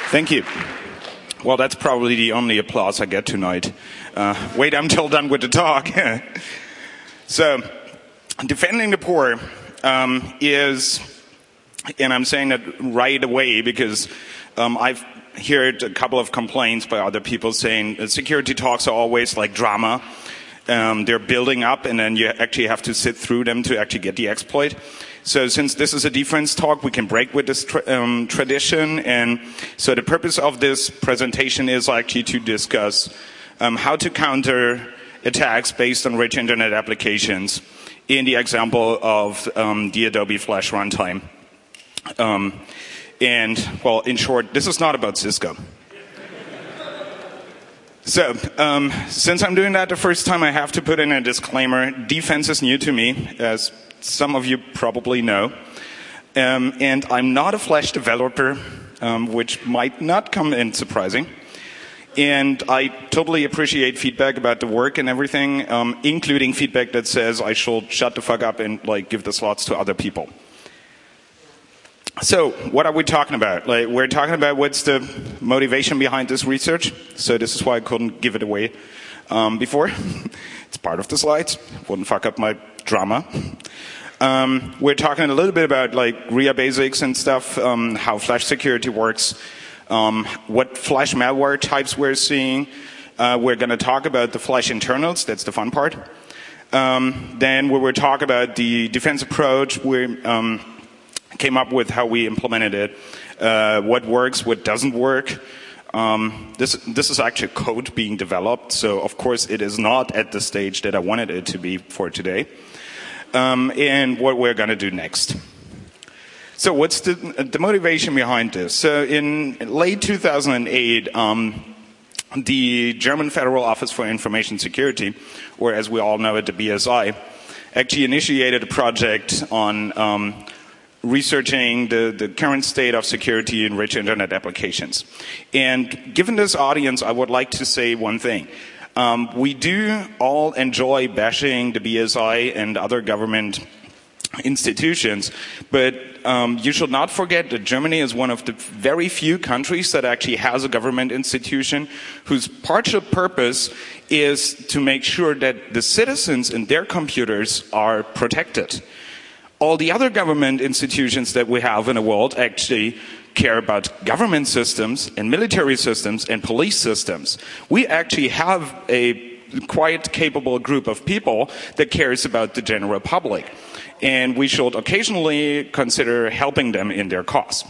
Thank you. Well, that's probably the only applause I get tonight. Wait until done with the talk. So, defending the poor is, and I'm saying that right away because I've heard a couple of complaints by other people saying security talks are always like drama. They're building up and then you actually have to sit through them to actually get the exploit. So since this is a defense talk, we can break with this tradition. And so the purpose of this presentation is actually to discuss how to counter attacks based on rich internet applications in the example of the Adobe Flash runtime. And, well, in short, this is not about Cisco. So, since I'm doing that the first time, I have to put in a disclaimer. Defense is new to me, as some of you probably know. And I'm not a Flash developer, which might not come in surprising. And I totally appreciate feedback about the work and everything, including feedback that says I should shut the fuck up and give the slots to other people. So, what are we talking about? We're talking about what's the motivation behind this research. So this is why I couldn't give it away before. It's part of the slides. Wouldn't fuck up my drama. We're talking a little bit about RIA basics and stuff, how Flash security works, what Flash malware types we're seeing. We're going to talk about the Flash internals. That's the fun part. Then we will talk about the defense approach. We came up with how we implemented it, what works, what doesn't work. This is actually code being developed, so of course it is not at the stage that I wanted it to be for today. And what we're going to do next. So what's the motivation behind this? So in late 2008, the German Federal Office for Information Security, or as we all know it, the BSI, actually initiated a project on researching the current state of security in rich internet applications. And given this audience, I would like to say one thing. We do all enjoy bashing the BSI and other government institutions, but you should not forget that Germany is one of the very few countries that actually has a government institution whose partial purpose is to make sure that the citizens and their computers are protected. All the other government institutions that we have in the world actually care about government systems and military systems and police systems. We actually have a quite capable group of people that cares about the general public. And we should occasionally consider helping them in their cause.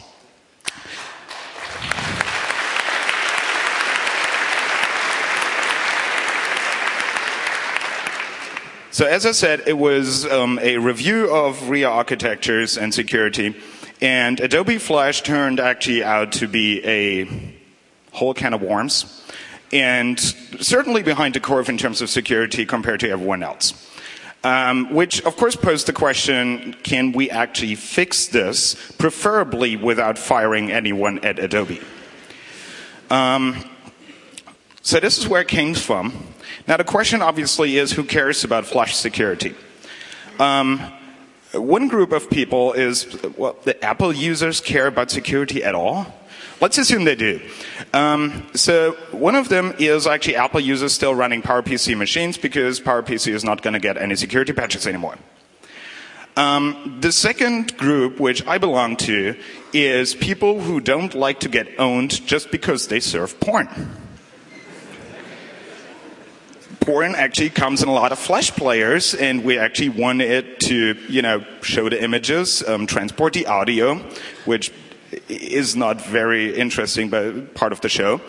So as I said, it was a review of RIA architectures and security, and Adobe Flash turned actually out to be a whole can of worms, and certainly behind the curve in terms of security compared to everyone else. Which of course posed the question, can we actually fix this, preferably without firing anyone at Adobe? So this is where it came from. Now the question obviously is, who cares about Flash security? One group of people is, well, the Apple users care about security at all? Let's assume they do. So one of them is actually Apple users still running PowerPC machines because PowerPC is not going to get any security patches anymore. The second group, which I belong to, is people who don't like to get owned just because they serve porn. Porn actually comes in a lot of Flash players, and we actually want it to, show the images, transport the audio, which is not very interesting, but part of the show.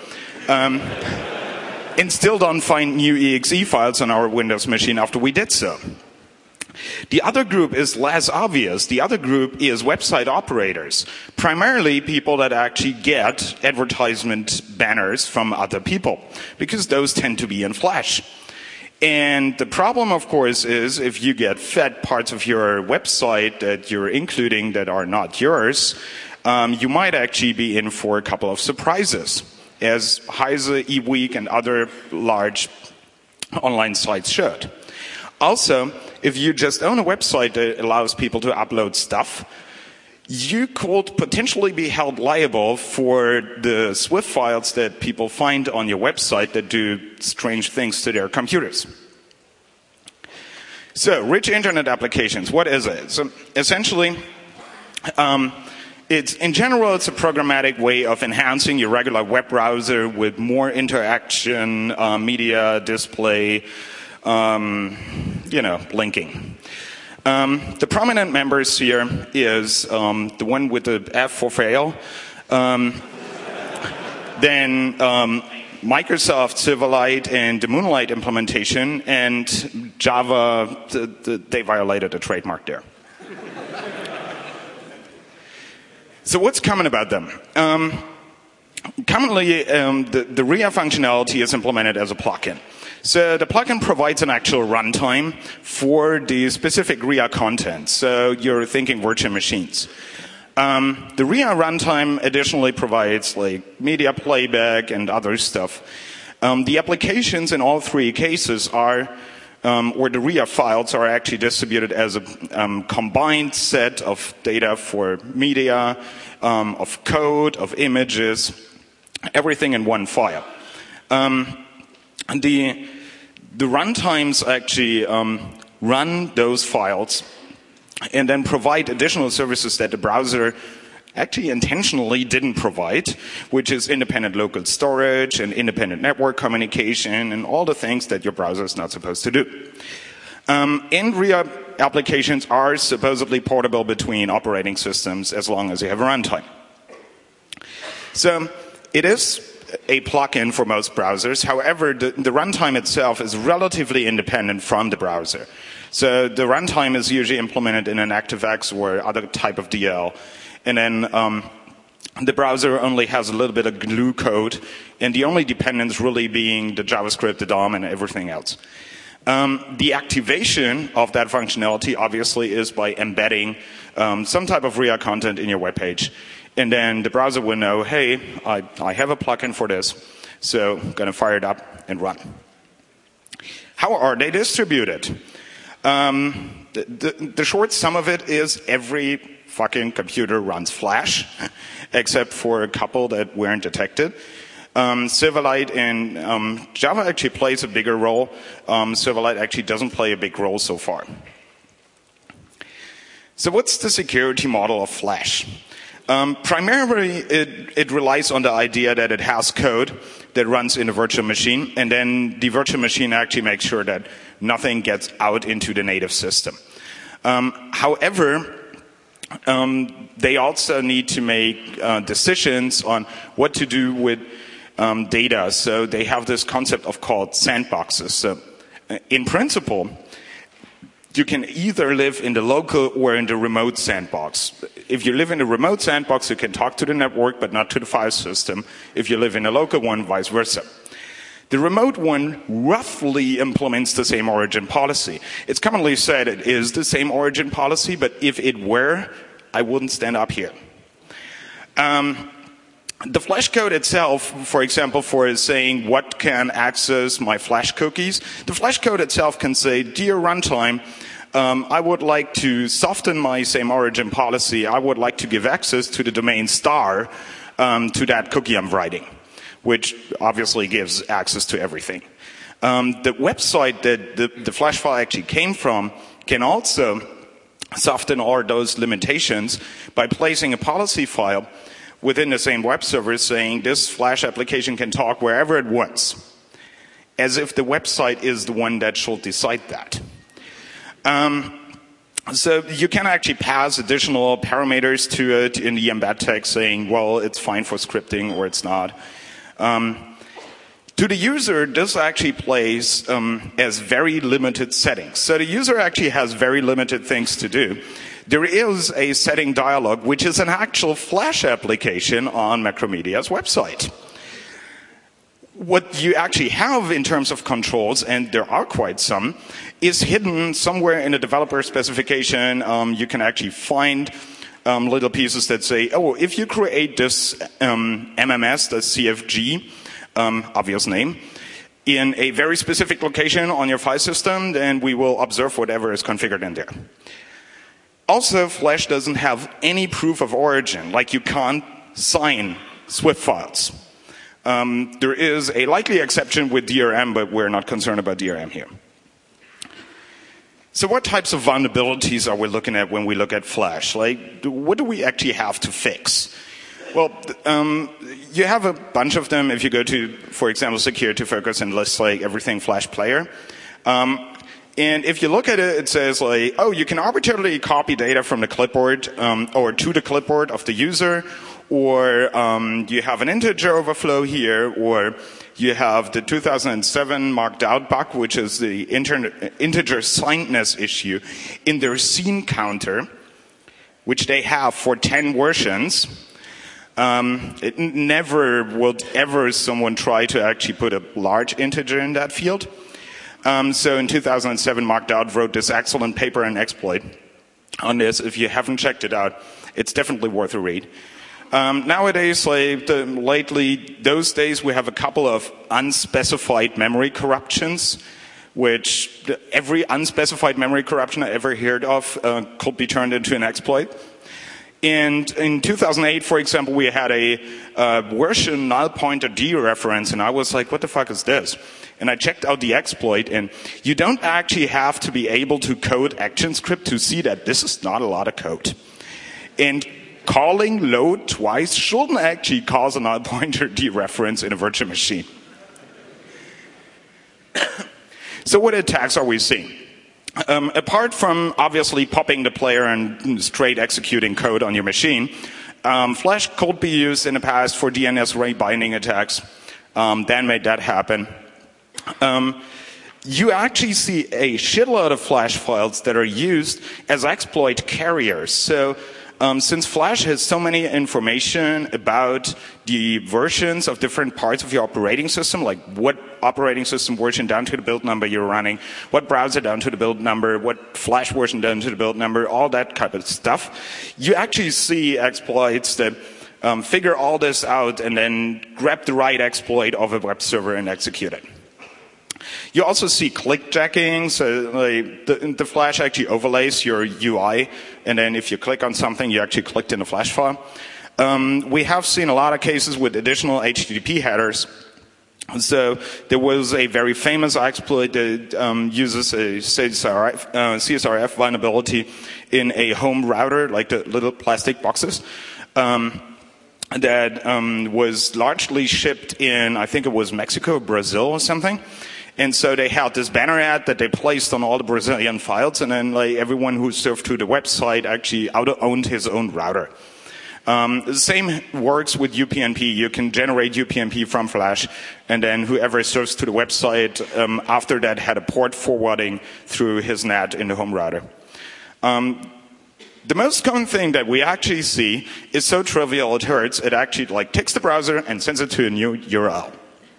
And still don't find new exe files on our Windows machine after we did so. The other group is less obvious. The other group is website operators, primarily people that actually get advertisement banners from other people, because those tend to be in Flash. And the problem, of course, is if you get fed parts of your website that you're including that are not yours, you might actually be in for a couple of surprises, as Heise, eWeek, and other large online sites should. Also, if you just own a website that allows people to upload stuff, you could potentially be held liable for the Swift files that people find on your website that do strange things to their computers. So, rich internet applications, what is it? So, essentially, in general, it's a programmatic way of enhancing your regular web browser with more interaction, media, display, linking. The prominent members here is the one with the F for fail, then Microsoft Silverlight and the Moonlight implementation, and Java, they violated a trademark there. So what's common about them? Commonly, the RIA functionality is implemented as a plugin. So the plugin provides an actual runtime for the specific RIA content. So you're thinking virtual machines. The RIA runtime additionally provides like media playback and other stuff. The applications in all three cases are, or the RIA files are actually distributed as a combined set of data for media, of code, of images, everything in one file. The runtimes actually run those files and then provide additional services that the browser actually intentionally didn't provide, which is independent local storage and independent network communication and all the things that your browser is not supposed to do. And RIA applications are supposedly portable between operating systems as long as you have a runtime. So it is a plugin for most browsers. However, the runtime itself is relatively independent from the browser. So the runtime is usually implemented in an ActiveX or other type of DL. And then the browser only has a little bit of glue code, and the only dependence really being the JavaScript, the DOM, and everything else. The activation of that functionality obviously is by embedding some type of RIA content in your web page. And then the browser will know, hey, I have a plugin for this, so I'm going to fire it up and run. How are they distributed? The short sum of it is every fucking computer runs Flash, except for a couple that weren't detected. Silverlight and Java actually plays a bigger role. Silverlight actually doesn't play a big role so far. So what's the security model of Flash? Primarily, it relies on the idea that it has code that runs in a virtual machine, and then the virtual machine actually makes sure that nothing gets out into the native system. However, they also need to make decisions on what to do with data. So they have this concept of called sandboxes. So in principle, you can either live in the local or in the remote sandbox. If you live in the remote sandbox, you can talk to the network, but not to the file system. If you live in a local one, vice versa. The remote one roughly implements the same origin policy. It's commonly said it is the same origin policy, but if it were, I wouldn't stand up here. The Flash code itself, for example, for saying what can access my Flash cookies, the Flash code itself can say, dear runtime, I would like to soften my same origin policy. I would like to give access to the domain star to that cookie I'm writing, which obviously gives access to everything. The website that the Flash file actually came from can also soften all those limitations by placing a policy file within the same web server saying this Flash application can talk wherever it wants, as if the website is the one that should decide that. So you can actually pass additional parameters to it in the embed text saying, well, it's fine for scripting or it's not. To the user, this actually plays as very limited settings. So the user actually has very limited things to do. There is a setting dialog, which is an actual Flash application on Macromedia's website. What you actually have in terms of controls, and there are quite some, is hidden somewhere in the developer specification. You can actually find little pieces that say, oh, if you create this MMS, the CFG, obvious name, in a very specific location on your file system, then we will observe whatever is configured in there. Also, Flash doesn't have any proof of origin, like you can't sign Swift files. There is a likely exception with DRM, but we're not concerned about DRM here. So what types of vulnerabilities are we looking at when we look at Flash? Like, what do we actually have to fix? Well, you have a bunch of them if you go to, for example, Security Focus and lists like everything Flash player. And if you look at it, it says like, oh, you can arbitrarily copy data from the clipboard or to the clipboard of the user, or you have an integer overflow here, or you have the 2007 marked out bug, which is the integer signedness issue in their scene counter, which they have for 10 versions. It never would ever someone try to actually put a large integer in that field. So in 2007, Mark Dowd wrote this excellent paper and exploit on this. If you haven't checked it out, it's definitely worth a read. Nowadays, those days, we have a couple of unspecified memory corruptions, which every unspecified memory corruption I ever heard of could be turned into an exploit. And in 2008, for example, we had a version null pointer dereference, and I was like, what the fuck is this? And I checked out the exploit, and you don't actually have to be able to code ActionScript to see that this is not a lot of code. And calling load twice shouldn't actually cause a null pointer dereference in a virtual machine. So what attacks are we seeing? Apart from obviously popping the player and straight executing code on your machine, Flash could be used in the past for DNS array binding attacks. Dan made that happen. You actually see a shitload of Flash files that are used as exploit carriers. So since Flash has so many information about the versions of different parts of your operating system, like what operating system version down to the build number you're running, what browser down to the build number, what Flash version down to the build number, all that kind of stuff, you actually see exploits that figure all this out and then grab the right exploit of a web server and execute it. You also see clickjacking, so the Flash actually overlays your UI, and then if you click on something, you actually clicked in a Flash file. We have seen a lot of cases with additional HTTP headers. So there was a very famous exploit that uses a CSRF vulnerability in a home router, like the little plastic boxes, that was largely shipped in, I think it was Mexico, Brazil or something. And so they had this banner ad that they placed on all the Brazilian files, and then everyone who surfed to the website actually owned his own router. The same works with UPnP. You can generate UPnP from Flash, and then whoever surfs to the website after that had a port forwarding through his NAT in the home router. The most common thing that we actually see is so trivial it hurts. It actually takes the browser and sends it to a new URL.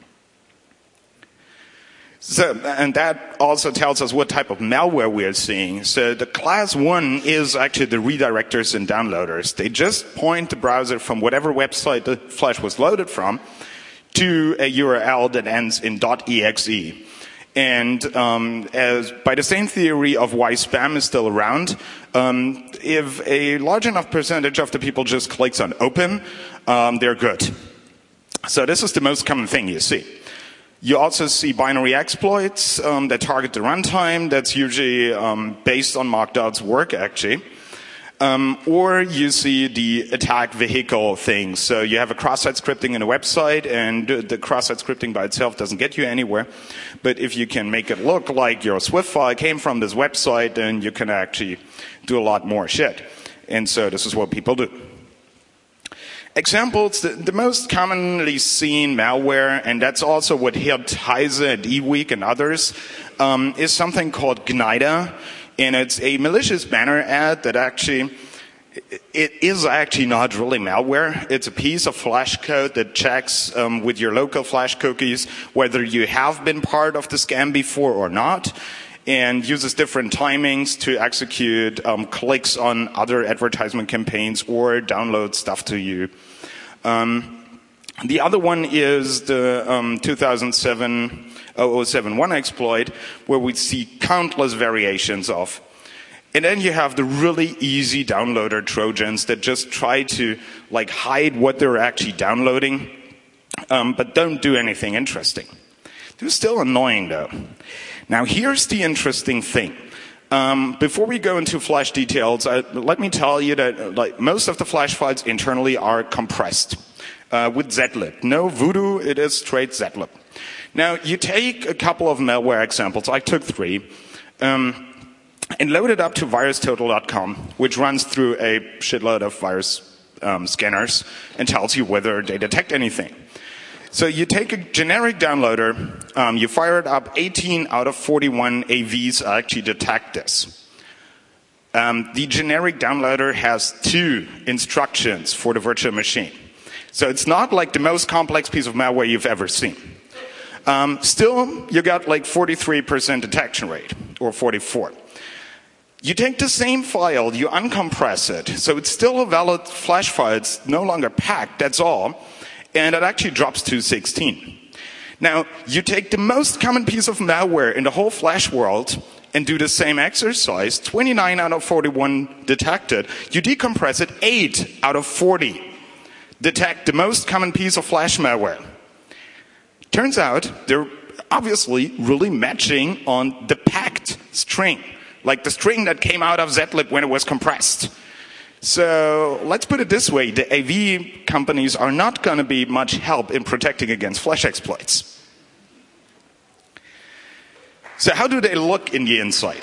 So, and that also tells us what type of malware we are seeing. So the class 1 is actually the redirectors and downloaders. They just point the browser from whatever website the Flash was loaded from to a URL that ends in .exe. And as by the same theory of why spam is still around, if a large enough percentage of the people just clicks on open, they're good. So this is the most common thing you see. You also see binary exploits that target the runtime. That's usually based on Mark Dowd's work, actually. Or you see the attack vehicle thing. So you have a cross-site scripting in a website, and the cross-site scripting by itself doesn't get you anywhere. But if you can make it look like your Swift file came from this website, then you can actually do a lot more shit. And so this is what people do. Examples, the most commonly seen malware, and that's also what hit Heise and eWeek and others, is something called Gnida. And it's a malicious banner ad that actually, it is actually not really malware. It's a piece of Flash code that checks with your local Flash cookies whether you have been part of the scam before or not, and uses different timings to execute clicks on other advertisement campaigns or download stuff to you. The other one is the 2007 0071 exploit, where we see countless variations of. And then you have the really easy downloader Trojans that just try to like hide what they're actually downloading, but don't do anything interesting. They're still annoying though. Now here's the interesting thing. Before we go into Flash details, let me tell you that like most of the Flash files internally are compressed with zlib. No Voodoo, it is straight zlib. Now you take a couple of malware examples, I took 3, and load it up to virustotal.com, which runs through a shitload of virus scanners and tells you whether they detect anything. So you take a generic downloader, you fire it up, 18 out of 41 AVs actually detect this. The generic downloader has 2 instructions for the virtual machine. So it's not like the most complex piece of malware you've ever seen. Still, you got like 43% detection rate, or 44. You take the same file, you uncompress it, so it's still a valid Flash file, it's no longer packed, that's all, and it actually drops to 16. Now, you take the most common piece of malware in the whole Flash world and do the same exercise, 29 out of 41 detected, you decompress it, 8 out of 40 detect the most common piece of Flash malware. Turns out, they're obviously really matching on the packed string. Like the string that came out of zlib when it was compressed. So let's put it this way, the AV companies are not going to be much help in protecting against Flash exploits. So how do they look in the inside?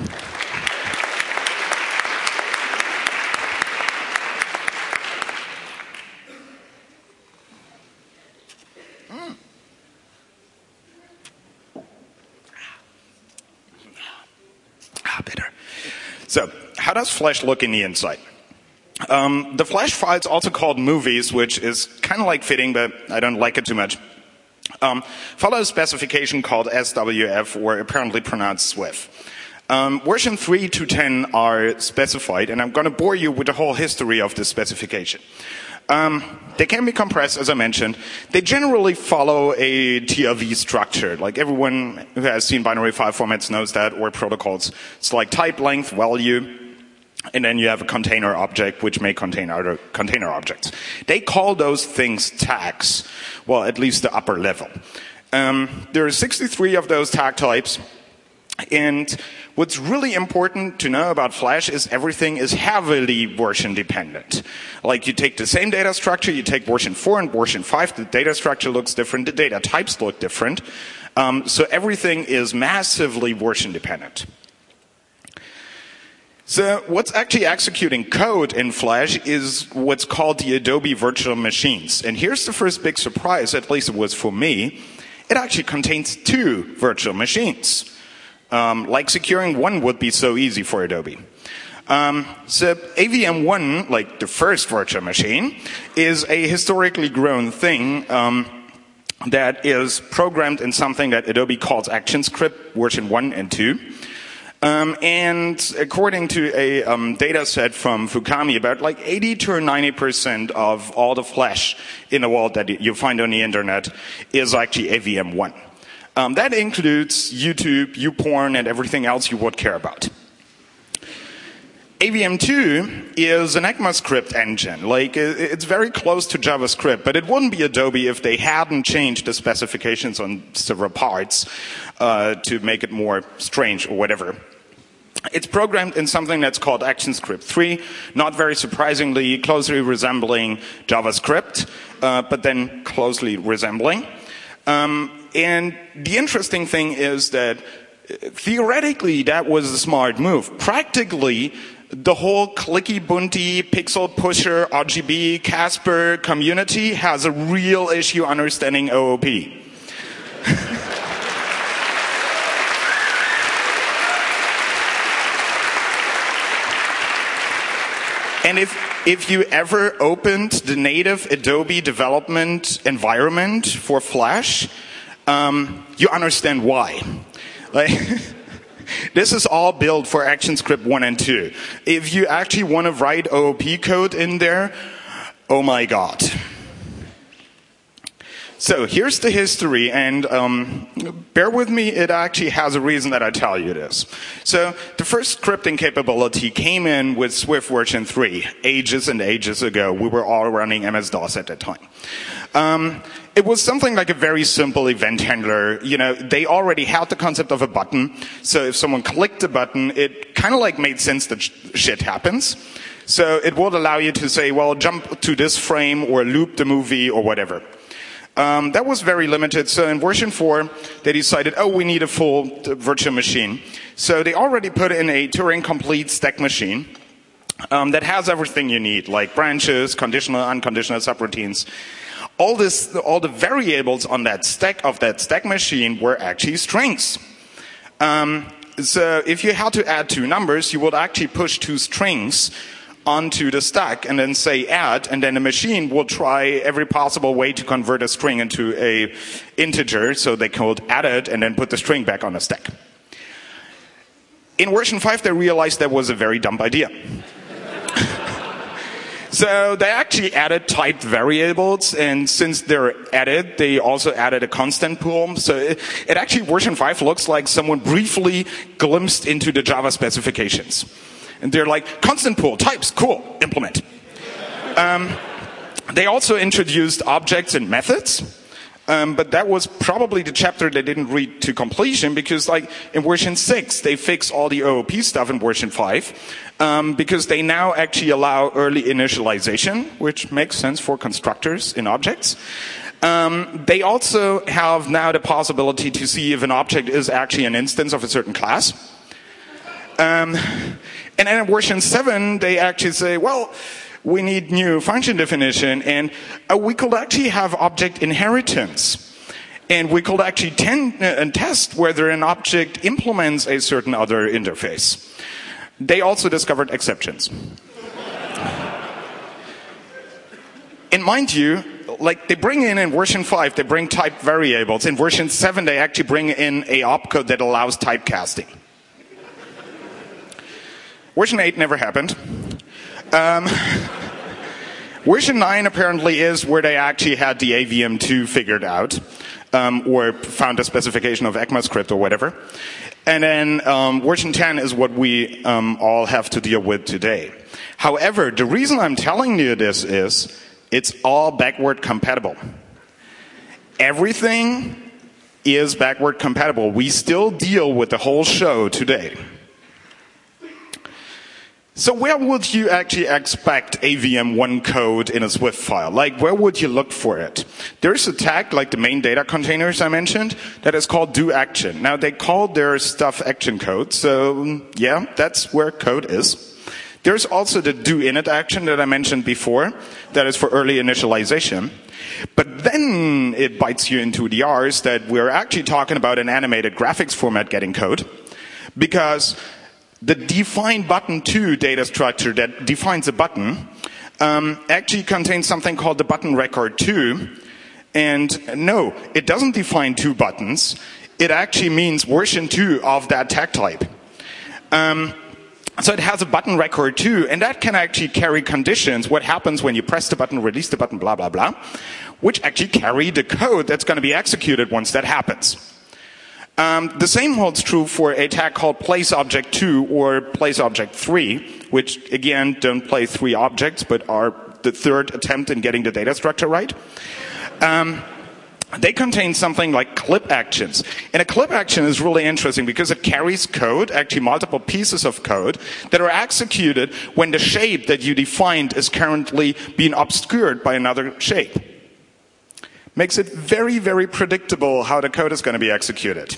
Better. So, how does Flash look in the inside? The Flash file is also called movies, which is kind of like fitting, but I don't like it too much. Follow a specification called SWF, or apparently pronounced SWIF. Version 3 to 10 are specified, and I'm going to bore you with the whole history of this specification. They can be compressed, as I mentioned. They generally follow a TLV structure. Like everyone who has seen binary file formats knows that, or protocols. It's like type, length, value, and then you have a container object, which may contain other container objects. They call those things tags. Well, at least the upper level. There are 63 of those tag types. And what's really important to know about Flash is everything is heavily version dependent. Like you take the same data structure, you take version 4 and version 5, the data structure looks different, the data types look different. So everything is massively version dependent. So what's actually executing code in Flash is what's called the Adobe Virtual Machines. And here's the first big surprise, at least it was for me. It actually contains 2 virtual machines. Like securing one would be so easy for Adobe. So AVM1, like the first virtual machine, is a historically grown thing that is programmed in something that Adobe calls ActionScript version 1 and 2. And according to a data set from Fukami, about like 80 to 90% of all the Flash in the world that you find on the internet is actually AVM1. That includes YouTube, YouPorn, and everything else you would care about. AVM2 is an ECMAScript engine. Like, it's very close to JavaScript, but it wouldn't be Adobe if they hadn't changed the specifications on several parts to make it more strange or whatever. It's programmed in something that's called ActionScript 3, not very surprisingly, closely resembling JavaScript, but then closely resembling. And the interesting thing is that theoretically that was a smart move. Practically, the whole clicky bunty, pixel pusher, RGB, Casper community has a real issue understanding OOP. And if you ever opened the native Adobe development environment for Flash, you understand why. Like, this is all built for ActionScript 1 and 2. If you actually want to write OOP code in there, oh my god. So here's the history, and bear with me, it actually has a reason that I tell you this. So the first scripting capability came in with Swift version 3, ages and ages ago. We were all running MS-DOS at that time. It was something like a very simple event handler. You know, they already had the concept of a button, so if someone clicked the button, it kind of like made sense that shit happens. So it would allow you to say, well, jump to this frame or loop the movie or whatever. That was very limited. So in version 4, they decided, oh, we need a full virtual machine. So they already put in a Turing-complete stack machine that has everything you need, like branches, conditional, unconditional subroutines. All the variables on that stack machine were actually strings. So if you had to add two numbers, you would actually push two strings onto the stack and then say add, and then the machine will try every possible way to convert a string into a integer, so they could add it and then put the string back on the stack. In version 5, they realized that was a very dumb idea. So they actually added typed variables, and since they're added, they also added a constant pool. So it actually, version 5 looks like someone briefly glimpsed into the Java specifications. And they're like, constant pool, types, cool, implement. They also introduced objects and methods. But that was probably the chapter they didn't read to completion, because like in version 6, they fixed all the OOP stuff in version 5, because they now actually allow early initialization, which makes sense for constructors in objects. They also have now the possibility to see if an object is actually an instance of a certain class. And then in version 7, they actually say, well, we need new function definition, and we could actually have object inheritance. And we could actually test whether an object implements a certain other interface. They also discovered exceptions. And mind you, like they bring in version 5, they bring typed variables. In version 7, they actually bring in a opcode that allows typecasting. Version 8 never happened. Version 9 apparently is where they actually had the AVM2 figured out, or found a specification of ECMAScript or whatever. And then version 10 is what we all have to deal with today. However, the reason I'm telling you this is it's all backward compatible. Everything is backward compatible. We still deal with the whole show today. So where would you actually expect AVM1 code in a Swift file? Like, where would you look for it? There's a tag, like the main data containers I mentioned, that is called doAction. Now, they call their stuff action code, so yeah, that's where code is. There's also the doInit action that I mentioned before, that is for early initialization. But then it bites you into the R's that we're actually talking about an animated graphics format getting code, because the define button to data structure that defines a button actually contains something called the button record to. And no, it doesn't define two buttons. It actually means version 2 of that tag type. So it has a button record to, and that can actually carry conditions. What happens when you press the button, release the button, blah, blah, blah, which actually carry the code that's going to be executed once that happens. The same holds true for a tag called placeObject2 or placeObject3, which again don't play three objects but are the third attempt in getting the data structure right. They contain something like clip actions. And a clip action is really interesting because it carries code, actually multiple pieces of code, that are executed when the shape that you defined is currently being obscured by another shape. Makes it very, very predictable how the code is going to be executed.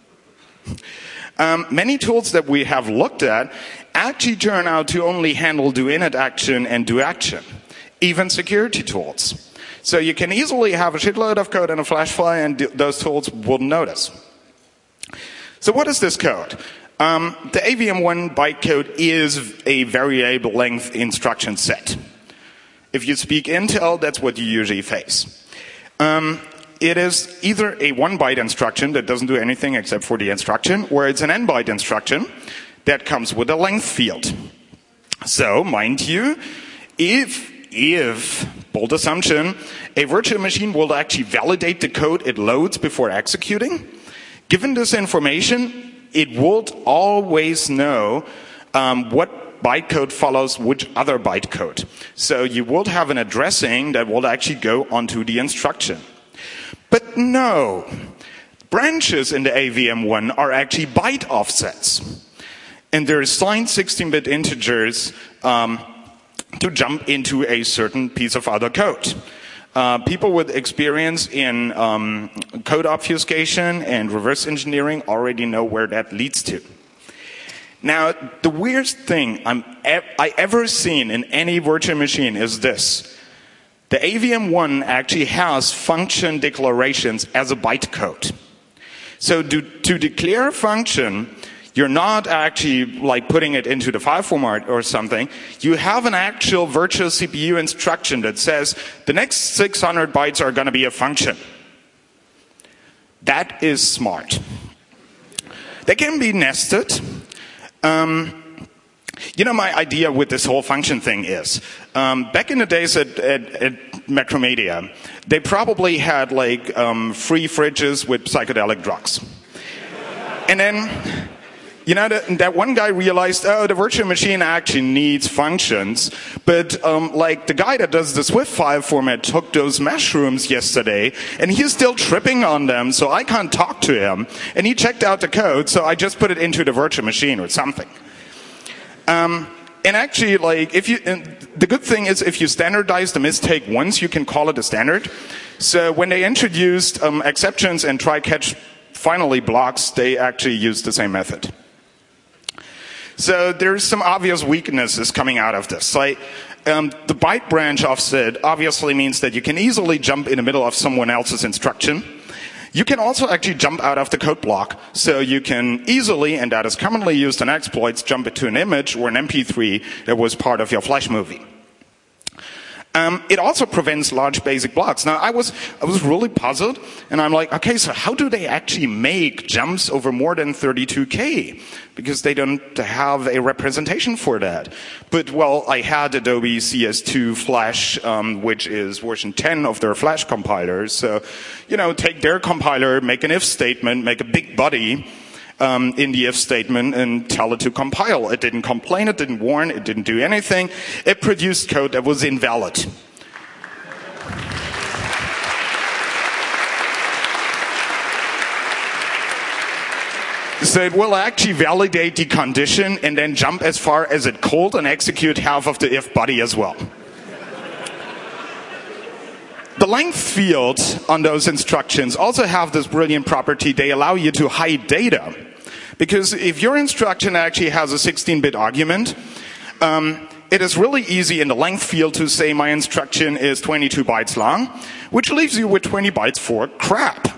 Many tools that we have looked at actually turn out to only handle doInit action and doAction, even security tools. So you can easily have a shitload of code in a flash file and those tools wouldn't notice. So what is this code? The AVM1 bytecode is a variable length instruction set. If you speak Intel, that's what you usually face. It is either a 1-byte instruction that doesn't do anything except for the instruction, or it's an n-byte instruction that comes with a length field. So, mind you, if if, bold assumption, a virtual machine will actually validate the code it loads before executing. Given this information, it would always know what bytecode follows which other bytecode. So you would have an addressing that will actually go onto the instruction. But no, branches in the AVM1 are actually byte offsets. And they're assigned 16-bit integers to jump into a certain piece of other code. People with experience in code obfuscation and reverse engineering already know where that leads to. Now, the weirdest thing I ever seen in any virtual machine is this. The AVM1 actually has function declarations as a bytecode. So to declare a function, you're not actually like putting it into the file format or something. You have an actual virtual CPU instruction that says the next 600 bytes are going to be a function. That is smart. They can be nested. You know, my idea with this whole function thing is, back in the days at Macromedia, they probably had like free fridges with psychedelic drugs. And then, you know, that one guy realized, oh, the virtual machine actually needs functions. But like the guy that does the Swift file format took those mushrooms yesterday, and he's still tripping on them, so I can't talk to him. And he checked out the code, so I just put it into the virtual machine or something. And actually, like, the good thing is if you standardize the mistake once, you can call it a standard. So when they introduced exceptions and try-catch finally blocks, they actually used the same method. So there's some obvious weaknesses coming out of this. Like, the byte branch offset obviously means that you can easily jump in the middle of someone else's instruction. You can also actually jump out of the code block, so you can easily, and that is commonly used in exploits, jump into an image or an MP3 that was part of your Flash movie. It also prevents large basic blocks. Now, I was really puzzled, and I'm like, okay, so how do they actually make jumps over more than 32K? Because they don't have a representation for that. But, well, I had Adobe CS2 Flash, which is version 10 of their Flash compilers. So, you know, take their compiler, make an if statement, make a big body in the if statement and tell it to compile. It didn't complain, it didn't warn, it didn't do anything. It produced code that was invalid. So it will actually validate the condition and then jump as far as it could and execute half of the if body as well. The length fields on those instructions also have this brilliant property. They allow you to hide data. Because if your instruction actually has a 16-bit argument, it is really easy in the length field to say my instruction is 22 bytes long, which leaves you with 20 bytes for crap.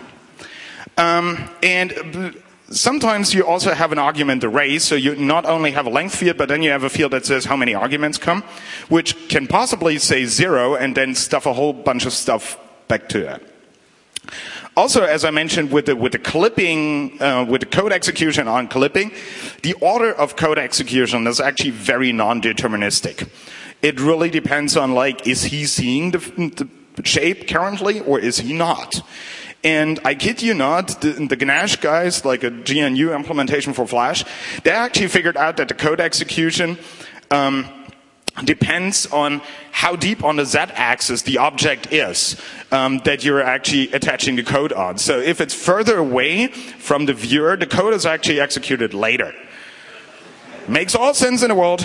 And sometimes you also have an argument array, so you not only have a length field, but then you have a field that says how many arguments come, which can possibly say 0 and then stuff a whole bunch of stuff back to that. Also, as I mentioned, with the clipping, with the code execution on clipping, the order of code execution is actually very non-deterministic. It really depends on, like, is he seeing the shape currently, or is he not? And I kid you not, the Ganesh guys, like a GNU implementation for Flash, they actually figured out that the code execution depends on how deep on the z-axis the object is that you're actually attaching the code on. So if it's further away from the viewer, the code is actually executed later. Makes all sense in the world.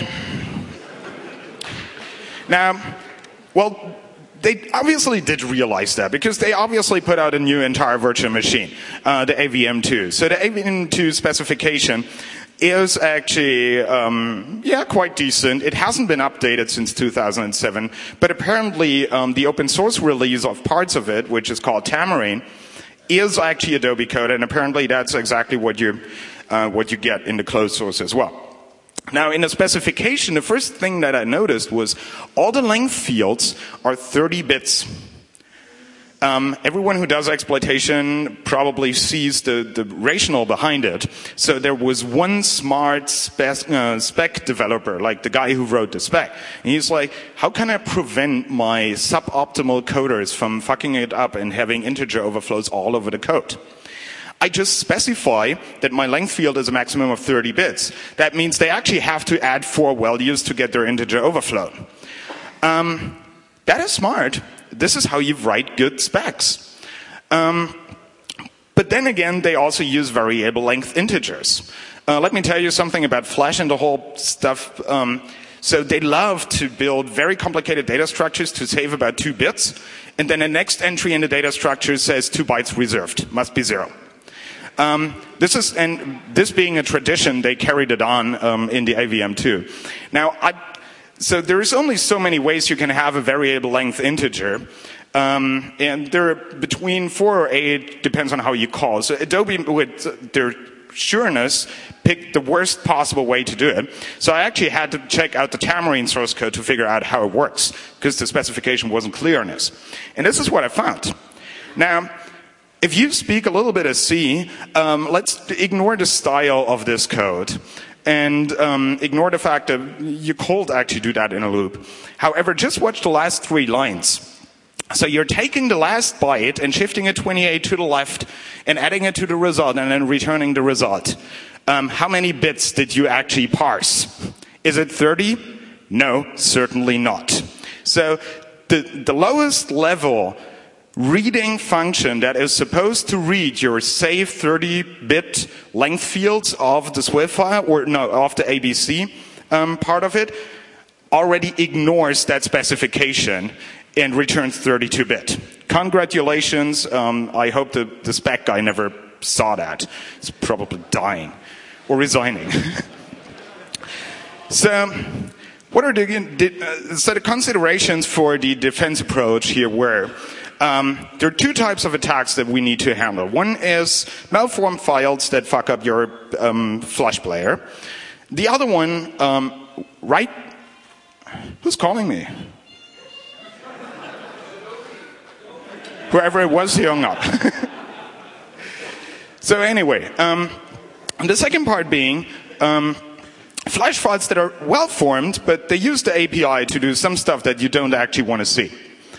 Now, well, they obviously did realize that, because they obviously put out a new entire virtual machine, the AVM2. So the AVM2 specification is actually, quite decent. It hasn't been updated since 2007, but apparently the open source release of parts of it, which is called Tamarind, is actually Adobe code, and apparently that's exactly what you get in the closed source as well. Now, in the specification, the first thing that I noticed was all the length fields are 30 bits. Everyone who does exploitation probably sees the rationale behind it. So there was one smart spec developer, like the guy who wrote the spec. And he's like, how can I prevent my suboptimal coders from fucking it up and having integer overflows all over the code? I just specify that my length field is a maximum of 30 bits. That means they actually have to add 4 values to get their integer overflow. That is smart. This is how you write good specs. But then again, they also use variable length integers. Let me tell you something about Flash and the whole stuff. So they love to build very complicated data structures to save about 2 bits. And then the next entry in the data structure says 2 bytes reserved, must be 0. This being a tradition, they carried it on in the AVM too. Now, so there is only so many ways you can have a variable length integer, and they're between 4 or 8, depends on how you call. So Adobe, with their sureness, picked the worst possible way to do it. So I actually had to check out the Xamarin source code to figure out how it works, because the specification wasn't clear on this. And this is what I found. Now, if you speak a little bit of C, let's ignore the style of this code and ignore the fact that you could actually do that in a loop. However, just watch the last 3 lines. So you're taking the last byte and shifting it 28 to the left and adding it to the result and then returning the result. How many bits did you actually parse? Is it 30? No, certainly not. So the lowest level reading function that is supposed to read your save 30-bit length fields of the Swift file, or no, of the ABC part of it, already ignores that specification and returns 32-bit. Congratulations. I hope the spec guy never saw that. He's probably dying or resigning. So what are the considerations for the defense approach here were, there are 2 types of attacks that we need to handle. One is malformed files that fuck up your Flash player. The other one, right? Who's calling me? Whoever it was, he hung up. So anyway, the second part being Flash files that are well formed, but they use the API to do some stuff that you don't actually want to see.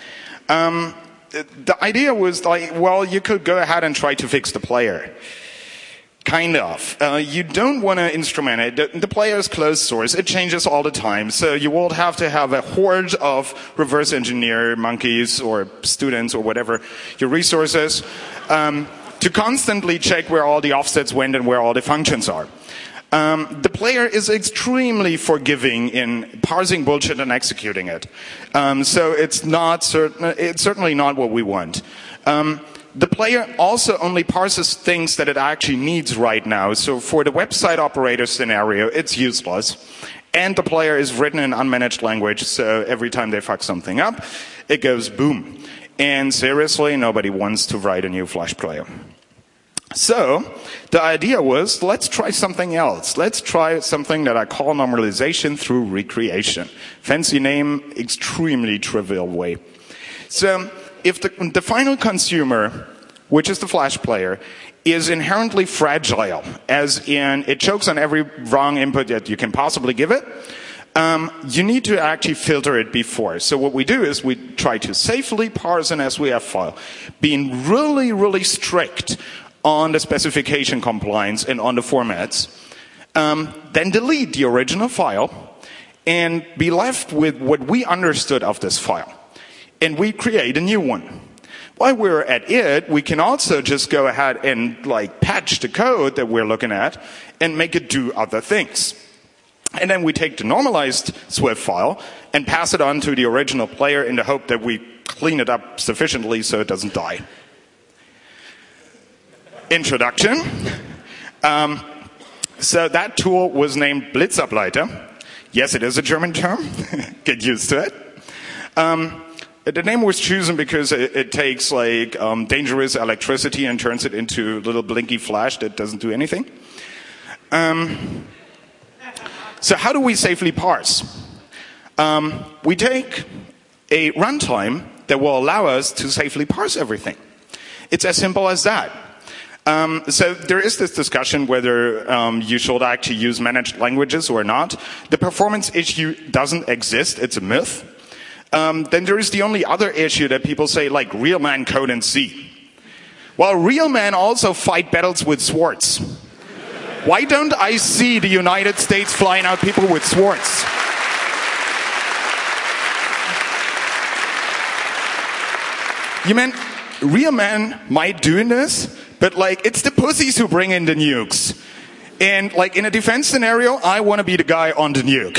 The idea was like, well, you could go ahead and try to fix the player. Kind of. You don't want to instrument it. The player is closed source. It changes all the time. So you will have to have a horde of reverse engineer monkeys or students or whatever your resources to constantly check where all the offsets went and where all the functions are. The player is extremely forgiving in parsing bullshit and executing it. So it's certainly not what we want. The player also only parses things that it actually needs right now. So for the website operator scenario, it's useless. And the player is written in unmanaged language, so every time they fuck something up, it goes boom. And seriously, nobody wants to write a new Flash player. So the idea was, let's try something else. Let's try something that I call normalization through recreation. Fancy name, extremely trivial way. So if the final consumer, which is the Flash player, is inherently fragile, as in it chokes on every wrong input that you can possibly give it, you need to actually filter it before. So what we do is we try to safely parse an SVF file, being really, really strict on the specification compliance and on the formats, then delete the original file and be left with what we understood of this file. And we create a new one. While we're at it, we can also just go ahead and patch the code that we're looking at and make it do other things. And then we take the normalized Swift file and pass it on to the original player in the hope that we clean it up sufficiently so it doesn't die. Introduction. So that tool was named Blitzableiter. Yes, it is a German term. Get used to it. The name was chosen because it takes dangerous electricity and turns it into a little blinky flash that doesn't do anything. So how do we safely parse? We take a runtime that will allow us to safely parse everything. It's as simple as that. So there is this discussion whether you should actually use managed languages or not. The performance issue doesn't exist. It's a myth. Then there is the only other issue that people say, like, real men code in C. Well, real men also fight battles with swords. Why don't I see the United States flying out people with swords? You mean, real men might do this, but like, it's the pussies who bring in the nukes. And like, in a defense scenario, I want to be the guy on the nuke.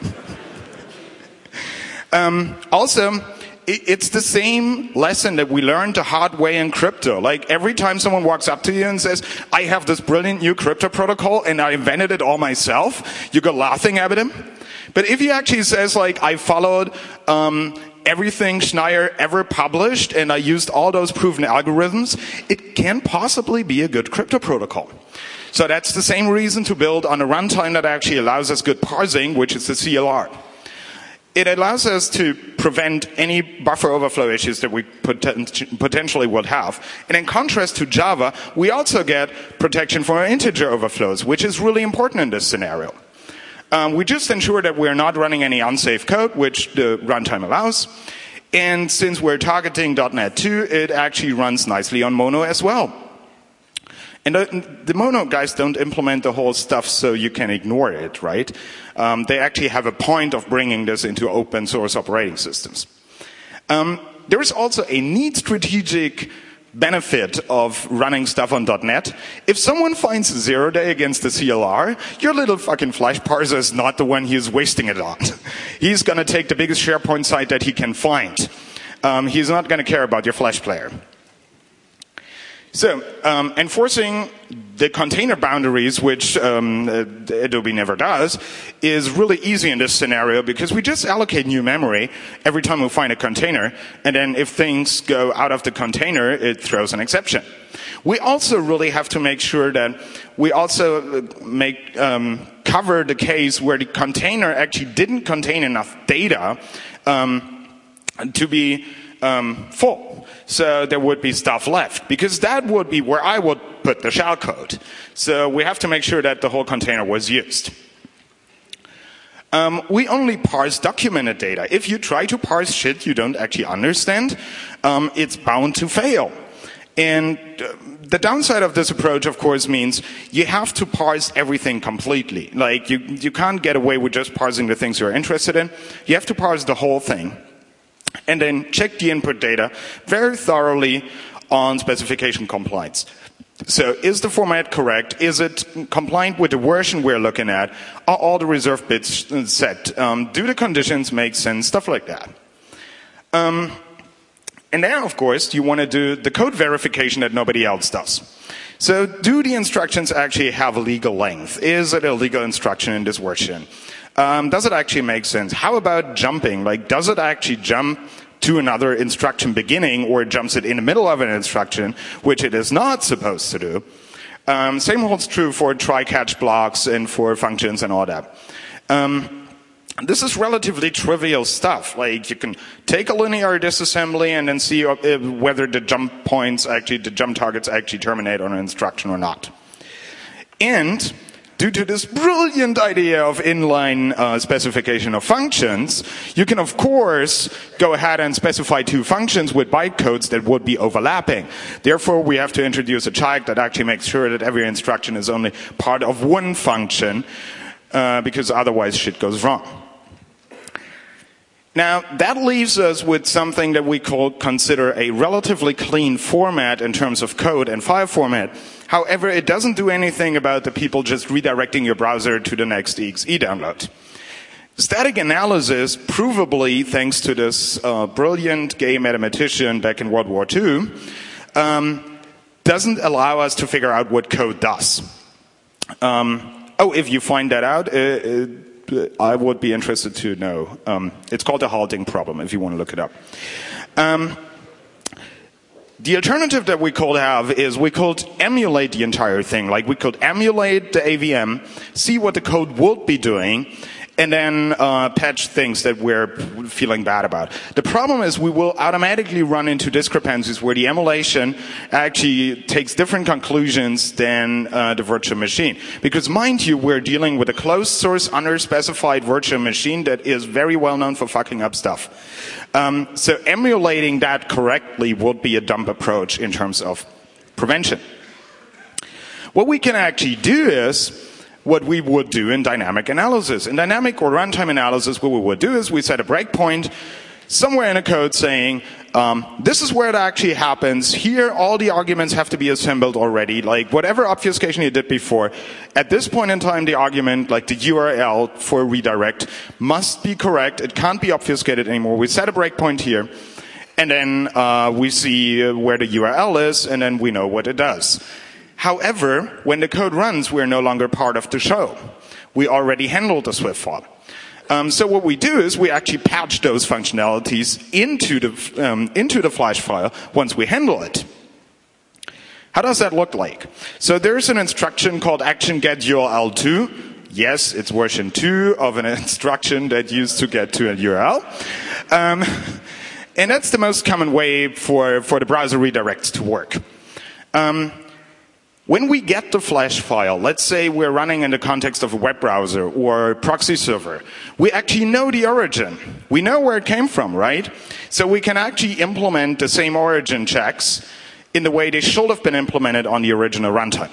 Also, it's the same lesson that we learned the hard way in crypto. Like, every time someone walks up to you and says, I have this brilliant new crypto protocol and I invented it all myself, you go laughing at him. But if he actually says, like, I followed everything Schneier ever published and I used all those proven algorithms, it can't possibly be a good crypto protocol. So that's the same reason to build on a runtime that actually allows us good parsing, which is the CLR. It allows us to prevent any buffer overflow issues that we potentially would have. And in contrast to Java, we also get protection for integer overflows, which is really important in this scenario. We just ensure that we're not running any unsafe code, which the runtime allows. And since we're targeting .NET 2, it actually runs nicely on Mono as well. And the Mono guys don't implement the whole stuff so you can ignore it, right? They actually have a point of bringing this into open source operating systems. There is also a neat strategic benefit of running stuff on .NET. If someone finds 0-day against the CLR, your little fucking Flash parser is not the one he's wasting it on. He's going to take the biggest SharePoint site that he can find. He's not going to care about your Flash player. So, enforcing the container boundaries, which Adobe never does, is really easy in this scenario because we just allocate new memory every time we find a container, and then if things go out of the container, it throws an exception. We also really have to make sure that we also cover the case where the container actually didn't contain enough data to be full. So there would be stuff left, because that would be where I would put the shellcode. So we have to make sure that the whole container was used. We only parse documented data. If you try to parse shit you don't actually understand, it's bound to fail. And the downside of this approach, of course, means you have to parse everything completely. Like, you can't get away with just parsing the things you're interested in. You have to parse the whole thing. And then check the input data very thoroughly on specification compliance. So is the format correct? Is it compliant with the version we're looking at? Are all the reserved bits set? Do the conditions make sense? Stuff like that. And then, of course, you want to do the code verification that nobody else does. So do the instructions actually have a legal length? Is it a legal instruction in this version? Does it actually make sense? How about jumping? Like, does it actually jump to another instruction beginning, or it jumps it in the middle of an instruction, which it is not supposed to do? Same holds true for try-catch blocks and for functions and all that. This is relatively trivial stuff. Like, you can take a linear disassembly and then see whether the jump points actually, the jump targets actually terminate on an instruction or not. And due to this brilliant idea of inline specification of functions, you can, of course, go ahead and specify two functions with bytecodes that would be overlapping. Therefore, we have to introduce a check that actually makes sure that every instruction is only part of one function, because otherwise shit goes wrong. Now, that leaves us with something that we consider a relatively clean format in terms of code and file format. However, it doesn't do anything about the people just redirecting your browser to the next exe download. Static analysis, provably thanks to this brilliant gay mathematician back in World War II, doesn't allow us to figure out what code does. If you find that out, I would be interested to know. It's called the halting problem, if you want to look it up. The alternative that we could have is we could emulate the entire thing. Like, we could emulate the AVM, see what the code would be doing, and then patch things that we're feeling bad about. The problem is we will automatically run into discrepancies where the emulation actually takes different conclusions than the virtual machine. Because mind you, we're dealing with a closed source, underspecified virtual machine that is very well known for fucking up stuff. So emulating that correctly would be a dumb approach in terms of prevention. What we can actually do is what we would do in dynamic analysis. In dynamic or runtime analysis, what we would do is we set a breakpoint somewhere in a code saying, this is where it actually happens. Here, all the arguments have to be assembled already. Like, whatever obfuscation you did before, at this point in time, the argument, like the URL for a redirect, must be correct. It can't be obfuscated anymore. We set a breakpoint here, and then we see where the URL is, and then we know what it does. However, when the code runs, we're no longer part of the show. We already handled the Swift file. So what we do is we actually patch those functionalities into the Flash file once we handle it. How does that look like? So there's an instruction called action get URL2. Yes, it's version 2 of an instruction that used to get to a URL. And that's the most common way for the browser redirects to work. When we get the Flash file, let's say we're running in the context of a web browser or a proxy server, we actually know the origin. We know where it came from, right? So we can actually implement the same origin checks in the way they should have been implemented on the original runtime.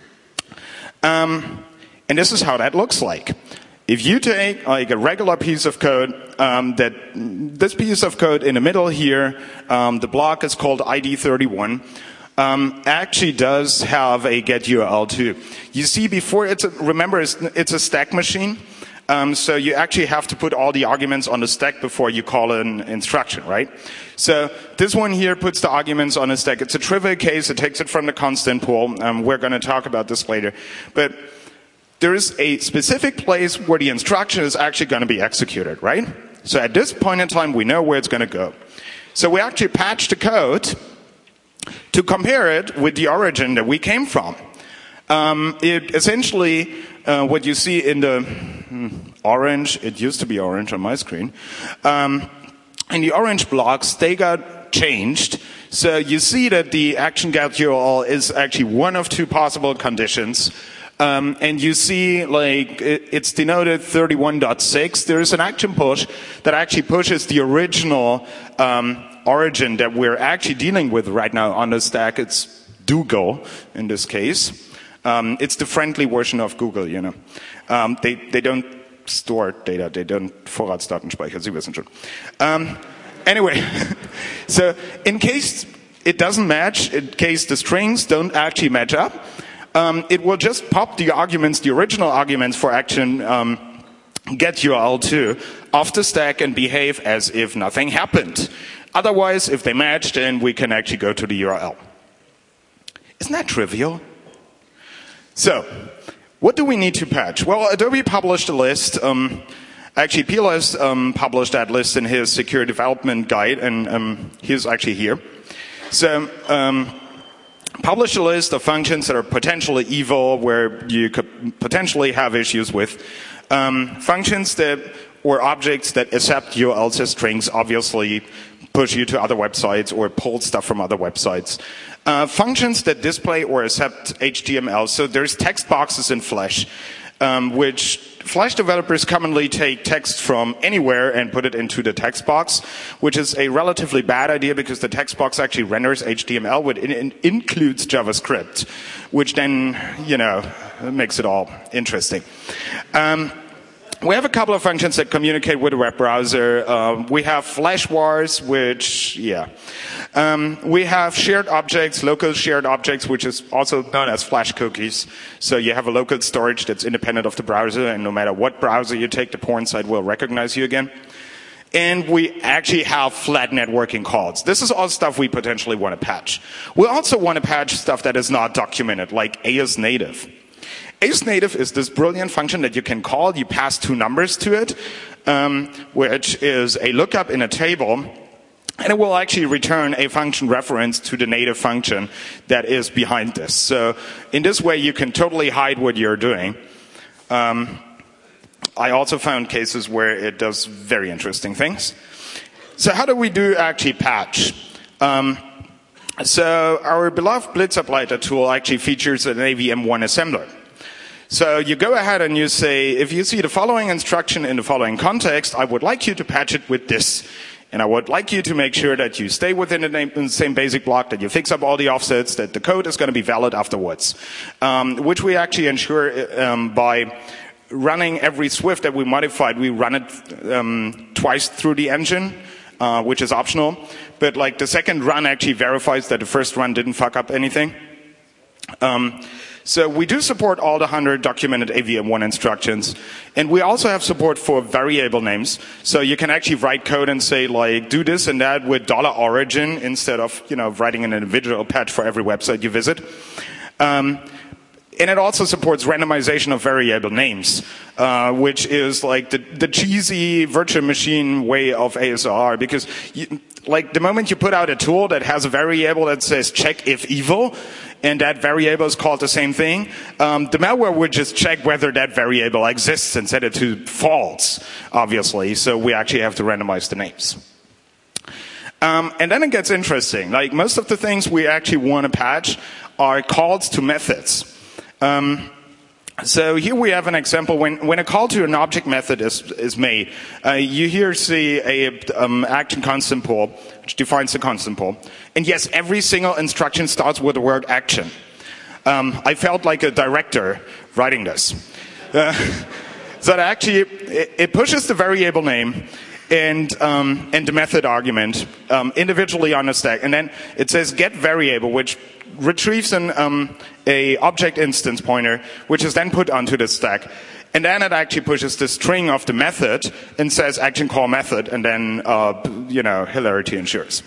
And this is how that looks like. If you take like a regular piece of code, this piece of code in the middle here, the block is called ID31. Actually does have a get URL2. You see before, remember it's a stack machine. So you actually have to put all the arguments on the stack before you call an instruction, right? So this one here puts the arguments on a stack. It's a trivial case. It takes it from the constant pool. We're going to talk about this later. But there is a specific place where the instruction is actually going to be executed, right? So at this point in time, we know where it's going to go. So we actually patch the code to compare it with the origin that we came from. It essentially, what you see in the orange, it used to be orange on my screen, in the orange blocks, they got changed. So you see that the action get URL is actually one of two possible conditions. And you see, like, it's denoted 31.6. There is an action push that actually pushes the original origin that we're actually dealing with right now on the stack. It's Google in this case. It's the friendly version of Google, you know. They don't store data. They don't Vorratsdatenspeicher. Sie wissen schon. Anyway, so in case it doesn't match, in case the strings don't actually match up, it will just pop the arguments, the original arguments for action get URL2 off the stack and behave as if nothing happened. Otherwise, if they match, then we can actually go to the URL. Isn't that trivial? So, what do we need to patch? Well, Adobe published a list. Actually, PLS published that list in his secure development guide, and he's actually here. So, publish a list of functions that are potentially evil, where you could potentially have issues with. Functions that, or objects that accept URLs as strings, obviously push you to other websites or pull stuff from other websites. Functions that display or accept HTML. So there's text boxes in Flash, which Flash developers commonly take text from anywhere and put it into the text box, which is a relatively bad idea because the text box actually renders HTML, which includes JavaScript, which then, you know, makes it all interesting. We have a couple of functions that communicate with the web browser. We have flash vars, which, yeah. We have shared objects, local shared objects, which is also known as flash cookies. So you have a local storage that's independent of the browser, and no matter what browser you take, the porn site will recognize you again. And we actually have flat networking calls. This is all stuff we potentially want to patch. We also want to patch stuff that is not documented, like AS native. AS native is this brilliant function that you can call. You pass two numbers to it, which is a lookup in a table, and it will actually return a function reference to the native function that is behind this. So in this way, you can totally hide what you're doing. I also found cases where it does very interesting things. So how do we do actually patch? So our beloved Blitzableiter tool actually features an AVM1 assembler. So you go ahead and you say, if you see the following instruction in the following context, I would like you to patch it with this. And I would like you to make sure that you stay within the same basic block, that you fix up all the offsets, that the code is going to be valid afterwards. Which we actually ensure by running every Swift that we modified. We run it twice through the engine, which is optional. But like the second run actually verifies that the first run didn't fuck up anything. So we do support all the 100 documented AVM1 instructions. And we also have support for variable names. So you can actually write code and say, like, do this and that with $origin instead of, writing an individual patch for every website you visit. And it also supports randomization of variable names, which is like the cheesy virtual machine way of ASLR. Because the moment you put out a tool that has a variable that says check if evil, and that variable is called the same thing, the malware would just check whether that variable exists and set it to false, obviously. So we actually have to randomize the names. And then it gets interesting. Like most of the things we actually want to patch are calls to methods. So here we have an example. When a call to an object method is made, you here see a action constant pool, which defines the constant pool. And yes, every single instruction starts with the word action. I felt like a director writing this. So that actually, it pushes the variable name and the method argument individually on the stack. And then it says get variable, which retrieves a object instance pointer, which is then put onto the stack. And then it actually pushes the string of the method and says action call method, and then, hilarity ensures.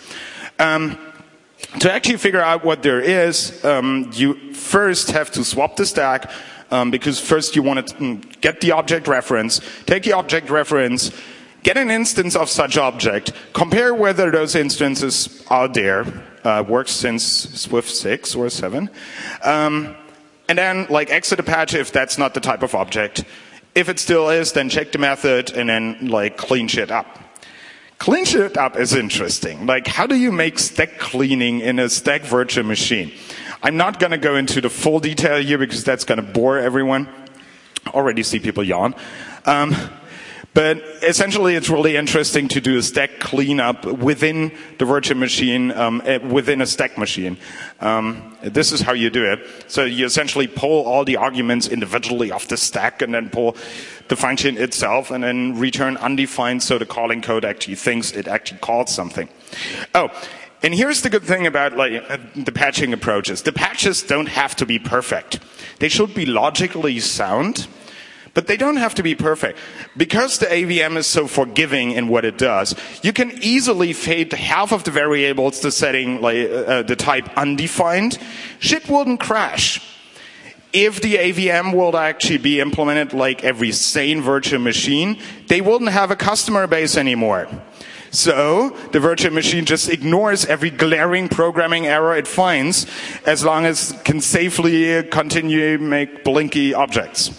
To actually figure out what there is, you first have to swap the stack, because first you want to get the object reference, take the object reference, get an instance of such object, compare whether those instances are there, works since Swift 6 or 7, and then exit the patch if that's not the type of object. If it still is, then check the method and then clean shit up. Clean shit up is interesting. How do you make stack cleaning in a stack virtual machine? I'm not going to go into the full detail here because that's going to bore everyone. Already see people yawn. But essentially, it's really interesting to do a stack cleanup within the virtual machine, within a stack machine. This is how you do it. So you essentially pull all the arguments individually off the stack and then pull the function itself and then return undefined so the calling code actually thinks it actually called something. Oh, and here's the good thing about the patching approaches. The patches don't have to be perfect. They should be logically sound. But they don't have to be perfect. Because the AVM is so forgiving in what it does, you can easily fade half of the variables to setting the type undefined. Shit wouldn't crash. If the AVM would actually be implemented like every sane virtual machine, they wouldn't have a customer base anymore. So the virtual machine just ignores every glaring programming error it finds as long as it can safely continue to make blinky objects.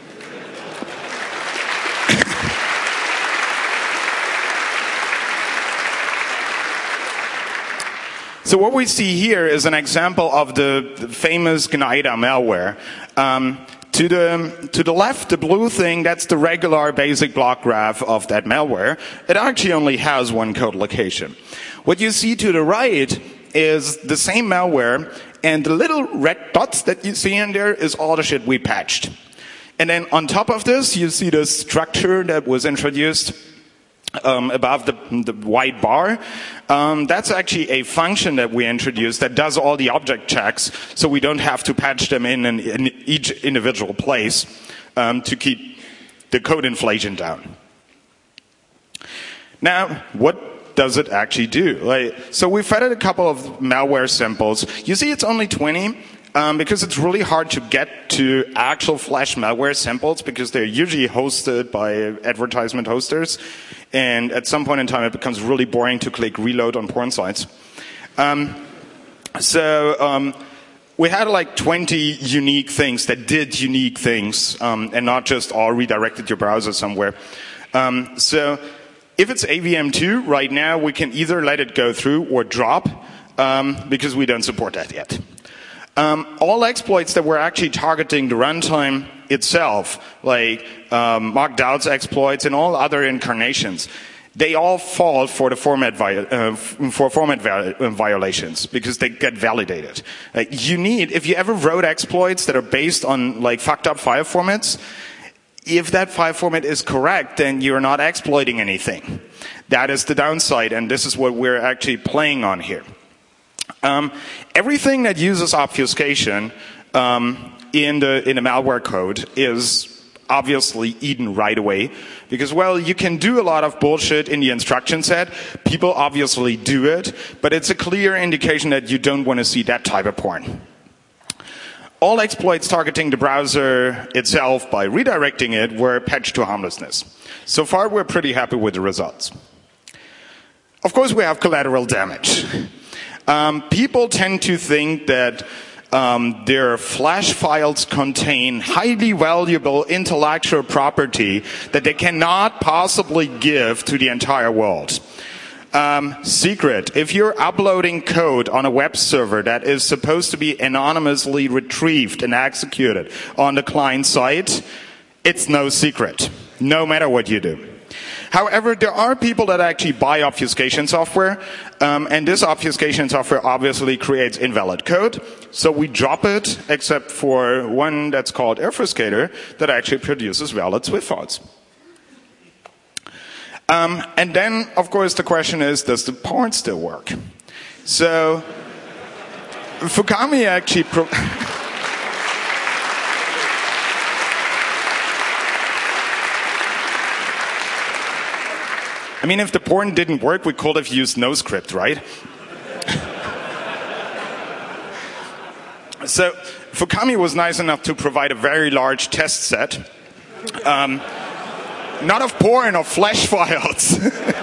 So what we see here is an example of the famous Gnida malware. To the left, the blue thing, that's the regular basic block graph of that malware. It actually only has one code location. What you see to the right is the same malware, and the little red dots that you see in there is all the shit we patched. And then on top of this, you see the structure that was introduced above the white bar. That's actually a function that we introduced that does all the object checks, so we don't have to patch them in each individual place to keep the code inflation down. Now, what does it actually do? So we've added a couple of malware samples. You see it's only 20. Because it's really hard to get to actual Flash malware samples because they're usually hosted by advertisement hosters. And at some point in time, it becomes really boring to click reload on porn sites. we had like 20 unique things that did unique things, and not just all redirected your browser somewhere. So if it's AVM2, right now we can either let it go through or drop, because we don't support that yet. All exploits that were actually targeting the runtime itself, like Mark Dowd's exploits and all other incarnations, they all fall for the format violations because they get validated. If you ever wrote exploits that are based on like fucked up file formats, if that file format is correct, then you're not exploiting anything. That is the downside, and this is what we're actually playing on here. Everything that uses obfuscation in the malware code is obviously eaten right away, because, well, you can do a lot of bullshit in the instruction set. People obviously do it, but it's a clear indication that you don't want to see that type of porn. All exploits targeting the browser itself by redirecting it were patched to harmlessness. So far, we're pretty happy with the results. Of course, we have collateral damage. People tend to think that their flash files contain highly valuable intellectual property that they cannot possibly give to the entire world. Secret: if you're uploading code on a web server that is supposed to be anonymously retrieved and executed on the client side, it's no secret, no matter what you do. However, there are people that actually buy obfuscation software, and this obfuscation software obviously creates invalid code, so we drop it, except for one that's called Airfuscator that actually produces valid Swift files. And then, of course, the question is, does the porn still work? So, Fukami actually... I mean, if the porn didn't work, we could have used NoScript, right? So, Fukami was nice enough to provide a very large test set. Not of porn, of flash files.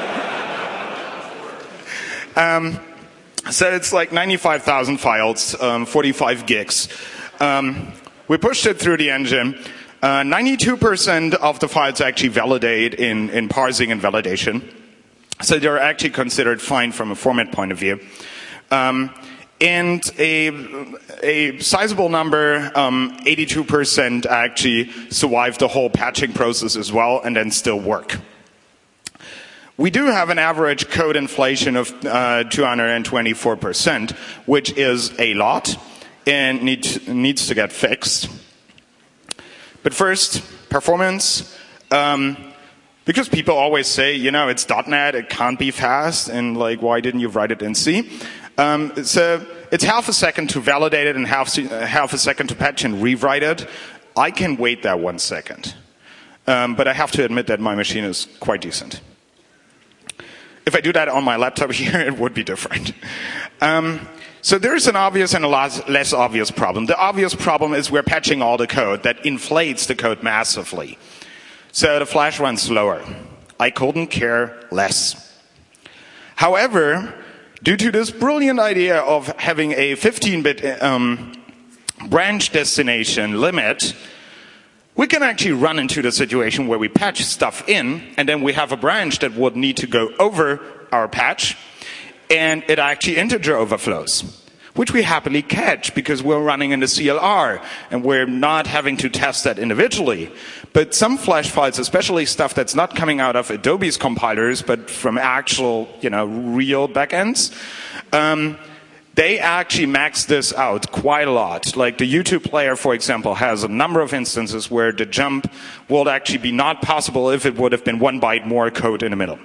So it's like 95,000 files, 45 gigs. We pushed it through the engine. 92% of the files actually validate in parsing and validation. So they're actually considered fine from a format point of view. And a sizable number, 82% actually survive the whole patching process as well and then still work. We do have an average code inflation of 224%, which is a lot and needs to get fixed. But first, performance. Because people always say, you know, it's .NET, it can't be fast, and like, why didn't you write it in C? So it's half a second to validate it and half a second to patch and rewrite it. I can wait that 1 second. But I have to admit that my machine is quite decent. If I do that on my laptop here, it would be different. So there's an obvious and a less obvious problem. The obvious problem is we're patching all the code that inflates the code massively. So the flash runs slower. I couldn't care less. However, due to this brilliant idea of having a 15-bit branch destination limit, we can actually run into the situation where we patch stuff in, and then we have a branch that would need to go over our patch, and it actually integer overflows, which we happily catch because we're running in the CLR, and we're not having to test that individually. But some flash files, especially stuff that's not coming out of Adobe's compilers, but from actual, real backends, they actually max this out quite a lot. Like the YouTube player, for example, has a number of instances where the jump would actually be not possible if it would have been 1 byte more code in the middle.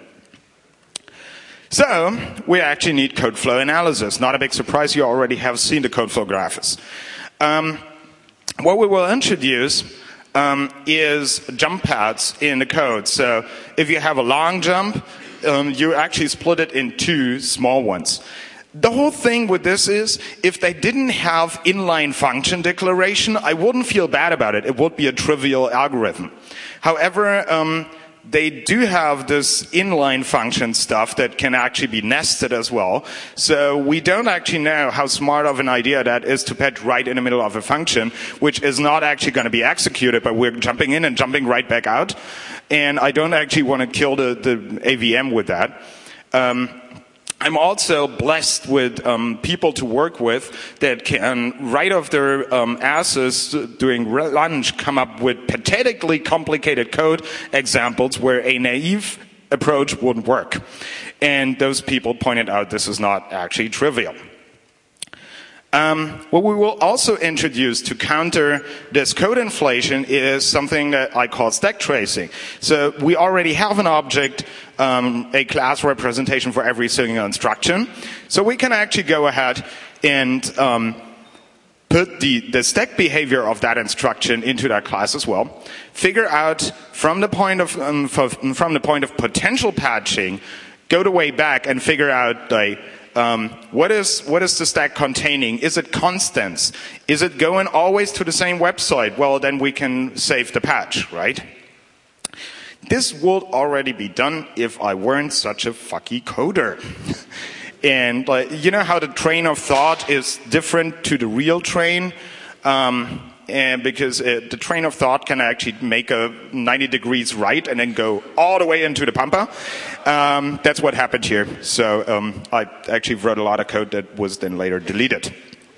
So we actually need code flow analysis. Not a big surprise, you already have seen the code flow graphs. What we will introduce is jump paths in the code. So if you have a long jump, you actually split it in 2 small ones. The whole thing with this is, if they didn't have inline function declaration, I wouldn't feel bad about it. It would be a trivial algorithm. However, they do have this inline function stuff that can actually be nested as well. So we don't actually know how smart of an idea that is to patch right in the middle of a function, which is not actually going to be executed, but we're jumping in and jumping right back out. And I don't actually want to kill the AVM with that. I'm also blessed with people to work with that can, right off their asses during lunch, come up with pathetically complicated code examples where a naive approach wouldn't work. And those people pointed out this is not actually trivial. What we will also introduce to counter this code inflation is something that I call stack tracing. So we already have an object, a class representation for every single instruction. So we can actually go ahead and put the stack behavior of that instruction into that class as well. Figure out from the point of potential patching, go the way back and figure out what is the stack containing? Is it constants? Is it going always to the same website? Well, then we can save the patch, right? This would already be done if I weren't such a fucky coder. And you know how the train of thought is different to the real train? And because the train of thought can actually make a 90 degrees right and then go all the way into the pampa. That's what happened here. So I actually wrote a lot of code that was then later deleted.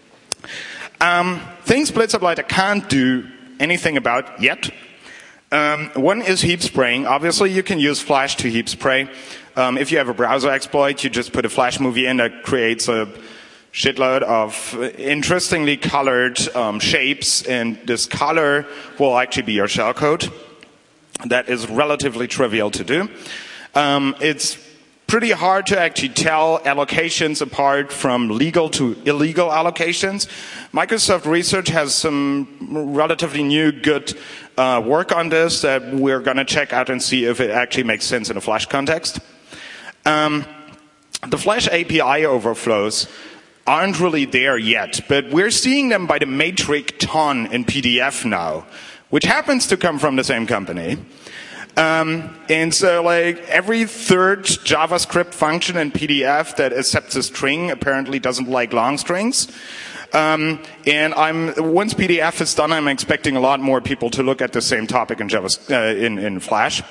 Things Blitzableiter can't do anything about yet. One is heap spraying. Obviously, you can use Flash to heap spray. If you have a browser exploit, you just put a Flash movie in that creates a shitload of interestingly colored shapes, and this color will actually be your shellcode. That is relatively trivial to do. It's pretty hard to actually tell allocations apart from legal to illegal allocations. Microsoft Research has some relatively new good work on this that we're going to check out and see if it actually makes sense in a Flash context. The Flash API overflows aren't really there yet, but we're seeing them by the metric ton in PDF now, which happens to come from the same company. And so every third JavaScript function in PDF that accepts a string apparently doesn't like long strings. And once PDF is done, I'm expecting a lot more people to look at the same topic in in Flash.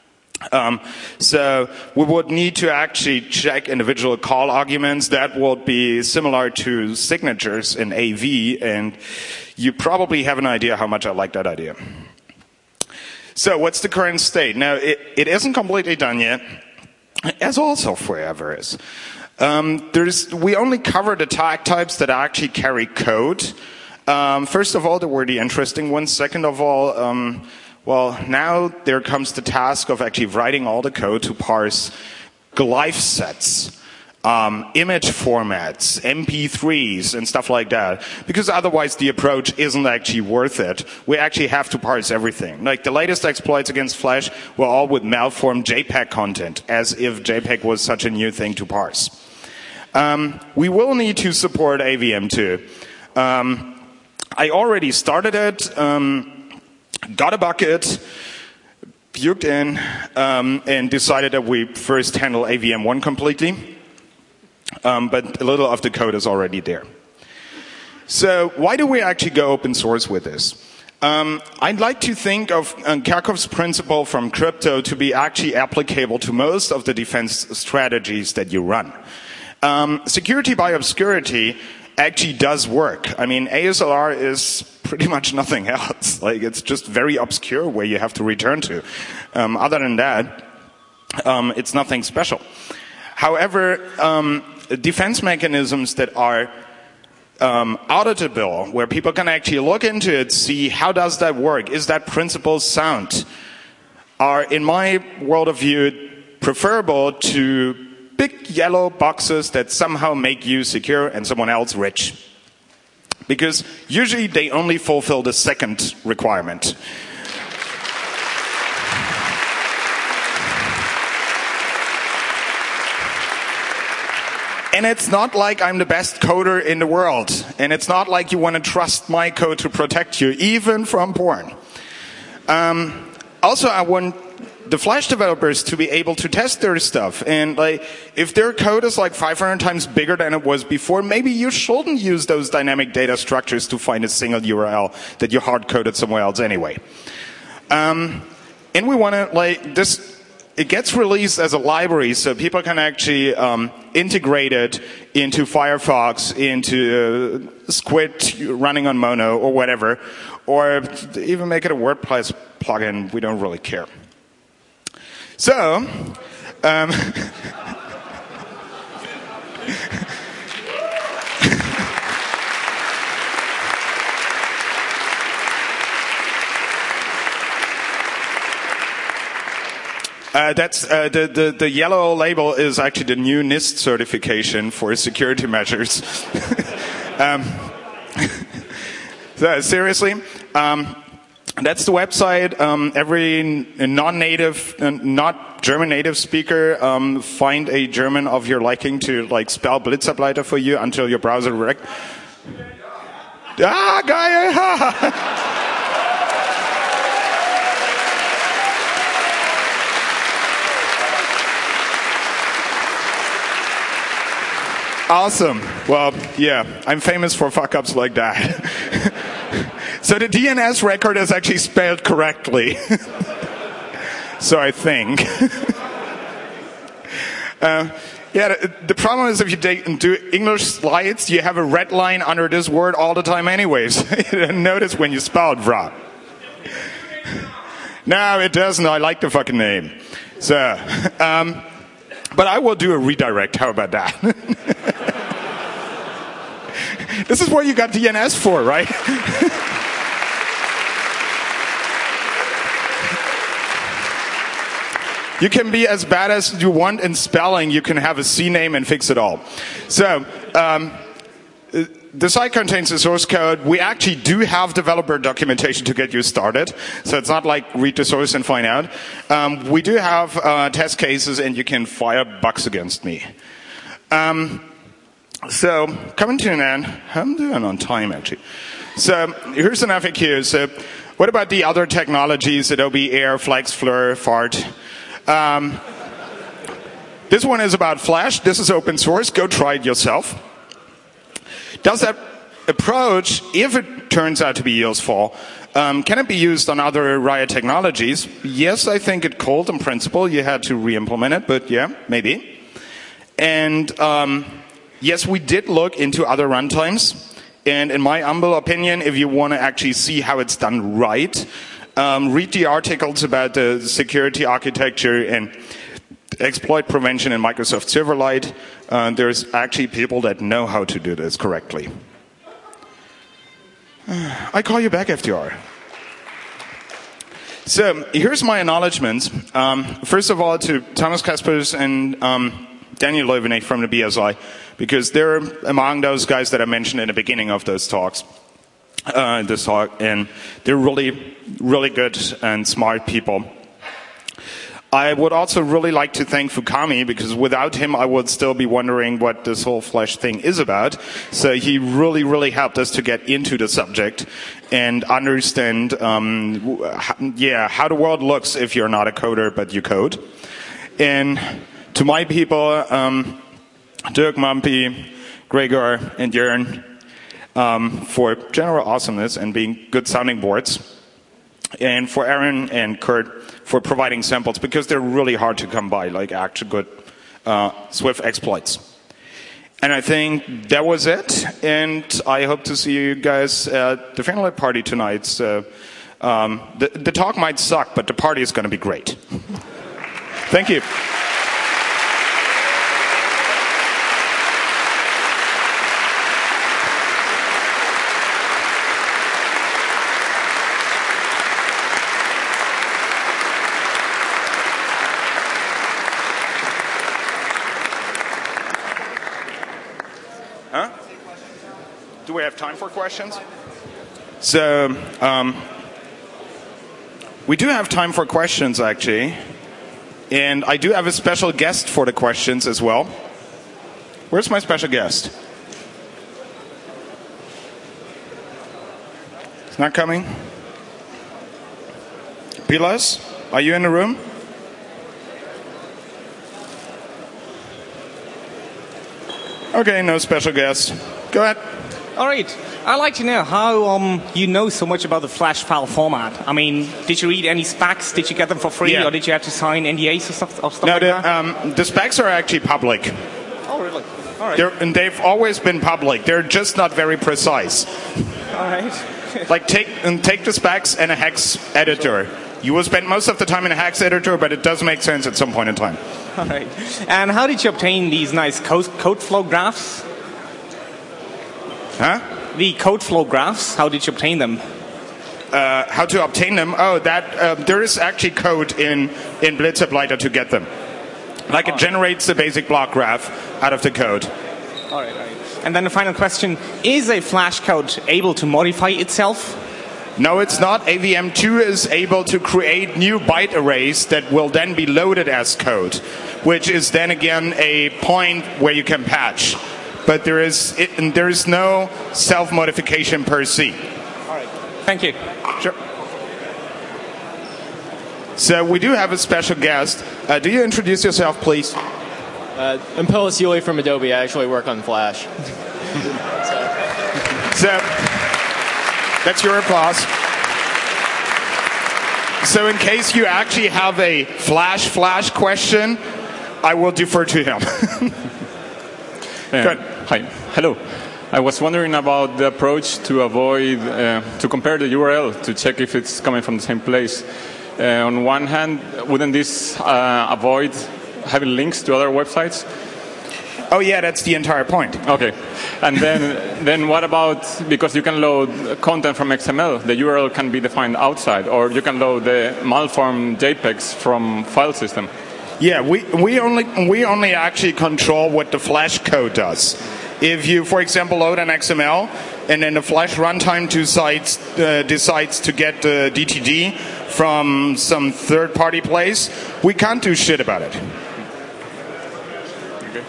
So we would need to actually check individual call arguments. That would be similar to signatures in AV, and you probably have an idea how much I like that idea. So what's the current state? Now, it isn't completely done yet, as all software ever is. We only cover the tag types that actually carry code. First of all, there were the interesting ones. Second of all, well, now there comes the task of actually writing all the code to parse glyph sets, image formats, MP3s, and stuff like that. Because otherwise the approach isn't actually worth it. We actually have to parse everything. Like the latest exploits against Flash were all with malformed JPEG content, as if JPEG was such a new thing to parse. We will need to support AVM too. I already started it. Got a bucket, puked in, and decided that we first handle AVM1 completely. But a little of the code is already there. So why do we actually go open source with this? I'd like to think of Kerckhoffs's principle from crypto to be actually applicable to most of the defense strategies that you run. Security by obscurity actually does work. I mean, ASLR is pretty much nothing else. It's just very obscure where you have to return to. Other than that, it's nothing special. However, defense mechanisms that are auditable, where people can actually look into it, see how does that work, is that principle sound, are, in my world of view, preferable to big yellow boxes that somehow make you secure and someone else rich. Because usually they only fulfill the second requirement. And it's not like I'm the best coder in the world. And it's not like you want to trust my code to protect you, even from porn. Also, I want the Flash developers to be able to test their stuff. And like, if their code is like 500 times bigger than it was before, maybe you shouldn't use those dynamic data structures to find a single URL that you hard-coded somewhere else anyway. And we want to, like, this, it gets released as a library, so people can actually integrate it into Firefox, into Squid running on Mono or whatever, or even make it a WordPress plugin. We don't really care. So, that's the yellow label is actually the new NIST certification for security measures. So, seriously, that's the website. Every non-native, not German native speaker, find a German of your liking to like spell Blitzableiter for you until your browser geil. Awesome. Well, yeah, I'm famous for fuck-ups like that. So the DNS record is actually spelled correctly. So I think. The problem is if you do English slides, you have a red line under this word all the time anyways. Notice when you spell it wrong. No, it doesn't. I like the fucking name. So, but I will do a redirect. How about that? This is what you got DNS for, right? You can be as bad as you want in spelling. You can have a C name and fix it all. So, the site contains the source code. We actually do have developer documentation to get you started. So it's not like read the source and find out. We do have test cases, and you can fire bugs against me. So, coming to an end, I'm doing on time actually. So, here's an FAQ. So, what about the other technologies, Adobe Air, FlexFlare, Fart? This one is about Flash. This is open source. Go try it yourself. Does that approach, if it turns out to be useful, can it be used on other Riot technologies? Yes, I think it could in principle. You had to re-implement it, but yeah, maybe. And yes, we did look into other runtimes. And in my humble opinion, if you want to actually see how it's done right, read the articles about the security architecture and exploit prevention in Microsoft Silverlight. There's actually people that know how to do this correctly. I call you back, FDR. So here's my acknowledgements. First of all, to Thomas Kaspers and Daniel Löwenich from the BSI, because they're among those guys that I mentioned in the beginning of those talks. This talk, and they're really, really good and smart people. I would also really like to thank Fukami, because without him I would still be wondering what this whole Flash thing is about. So he really, really helped us to get into the subject and understand, how the world looks if you're not a coder but you code. And to my people, Dirk, Mumpy, Gregor, and Jörn, for general awesomeness and being good sounding boards, and for Aaron and Kurt for providing samples, because they're really hard to come by, like actual good Swift exploits. And I think that was it, and I hope to see you guys at the Fanlight party tonight. So, the talk might suck, but the party is going to be great. Thank you. Do we have time for questions? So, we do have time for questions, actually. And I do have a special guest for the questions as well. Where's my special guest? It's not coming? Pilas, are you in the room? Okay, no special guest. Go ahead. All right. I'd like to know how you know so much about the Flash file format. I mean, did you read any specs? Did you get them for free, or did you have to sign NDAs or stuff like that? The specs are actually public. Oh, really? All right. And they've always been public. They're just not very precise. All right. Like take the specs and a hex editor. You will spend most of the time in a hex editor, but it does make sense at some point in time. All right. And how did you obtain these nice code flow graphs? Huh? The code flow graphs, how did you obtain them? How to obtain them? Oh, there is actually code in Blitzableiter to get them. Like it generates the basic block graph out of the code. All right. And then the final question, is a Flash code able to modify itself? No, it's not. AVM2 is able to create new byte arrays that will then be loaded as code, which is then again a point where you can patch. But there is no self-modification per se. All right. Thank you. Sure. So we do have a special guest. Do you introduce yourself, please? I'm Pelle Seeley from Adobe. I actually work on Flash. So that's your applause. So in case you actually have a Flash question, I will defer to him. Good. Hi. Hello. I was wondering about the approach to avoid, to compare the URL to check if it's coming from the same place. On one hand, wouldn't this avoid having links to other websites? Oh yeah, that's the entire point. Okay. And then what about, because you can load content from XML, the URL can be defined outside, or you can load the malformed JPEGs from file system. Yeah, we only actually control what the Flash code does. If you, for example, load an XML and then the Flash runtime decides to get the DTD from some third-party place, we can't do shit about it. Okay.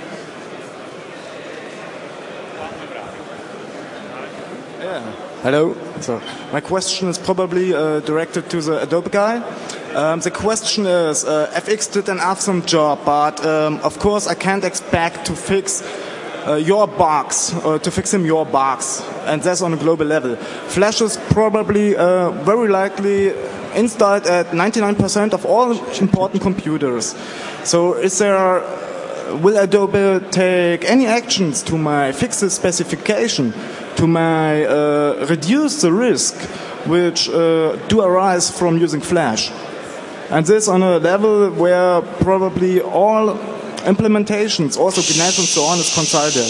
Yeah. Hello. So my question is probably directed to the Adobe guy. The question is, FX did an awesome job, but of course I can't expect to fix your bugs, to fix him your bugs, and that's on a global level. Flash is probably very likely installed at 99% of all important computers. So will Adobe take any actions to my fix the specification, to my reduce the risk which do arise from using Flash? And this on a level where probably all implementations, also Ganesh and so on, is consulted.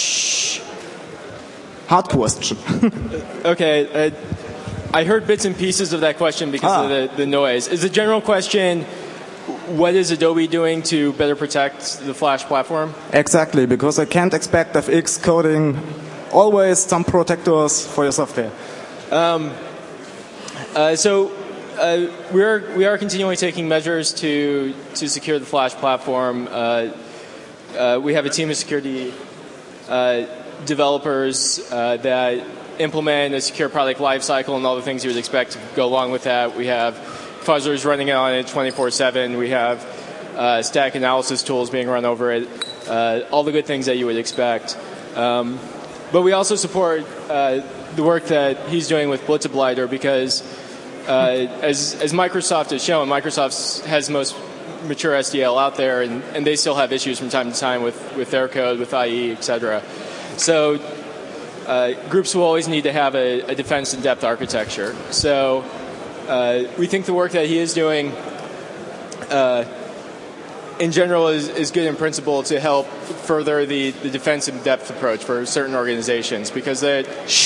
Hard question. Okay, I heard bits and pieces of that question because of the noise. Is the general question, what is Adobe doing to better protect the Flash platform? Exactly, because I can't expect FX coding always some protectors for your software. We are continually taking measures to secure the Flash platform. We have a team of security developers that implement a secure product lifecycle and all the things you would expect to go along with that. We have fuzzers running on it 24/7. We have static analysis tools being run over it. All the good things that you would expect. But we also support the work that he's doing with Blitzableiter because as Microsoft has shown, Microsoft has the most mature SDL out there, and they still have issues from time to time with their code, with IE, etc. So groups will always need to have a defense in depth architecture. So we think the work that he is doing in general is good in principle to help further the defense in depth approach for certain organizations, because they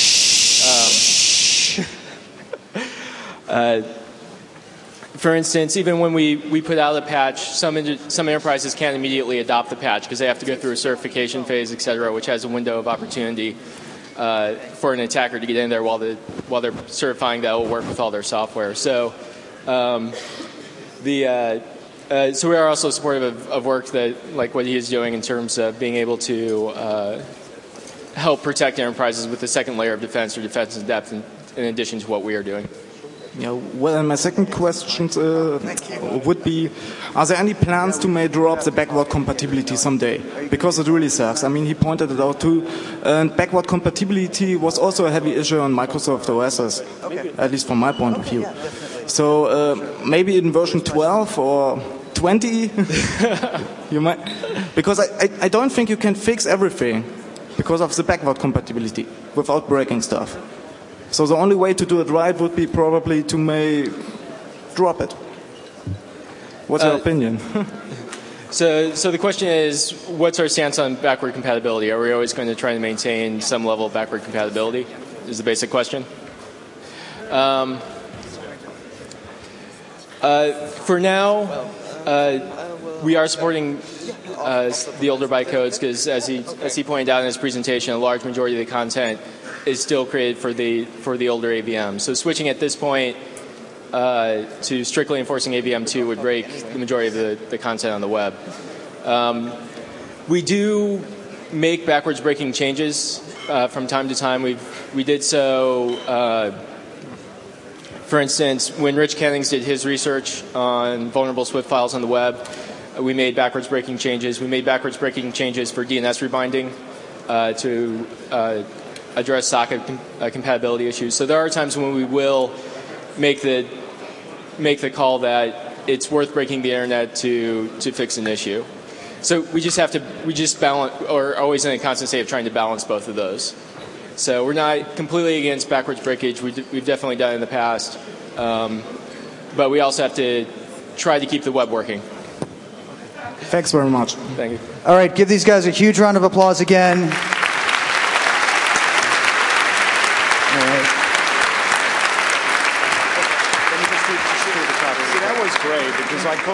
for instance, even when we put out a patch, some enterprises can't immediately adopt the patch because they have to go through a certification phase, etc., which has a window of opportunity for an attacker to get in there while they're certifying that it will work with all their software. So so we are also supportive of work that, like what he is doing in terms of being able to help protect enterprises with the second layer of defense or defense in depth in addition to what we are doing. Yeah, well, and my second question would be, are there any plans to may drop the backward compatibility someday? Because it really sucks. I mean, he pointed it out too. And backward compatibility was also a heavy issue on Microsoft OSs, at least from my point of view. So maybe in version 12 or 20, you might, because I don't think you can fix everything because of the backward compatibility without breaking stuff. So the only way to do it right would be probably to may drop it. What's your opinion? So the question is, what's our stance on backward compatibility? Are we always going to try to maintain some level of backward compatibility? Is the basic question. For now, we are supporting the older bytecodes because, as he pointed out in his presentation, a large majority of the content is still created for the older AVM. So switching at this point to strictly enforcing AVM2 would break the majority of the content on the web. We do make backwards breaking changes from time to time. We did so, for instance, when Rich Kennings did his research on vulnerable Swift files on the web, we made backwards breaking changes. We made backwards breaking changes for DNS rebinding to address socket compatibility issues. So there are times when we will make the call that it's worth breaking the internet to fix an issue. So we just balance, or always in a constant state of trying to balance both of those. So we're not completely against backwards breakage. We've definitely done it in the past, but we also have to try to keep the web working. Thanks very much. Thank you. All right, give these guys a huge round of applause again. See, that was great because I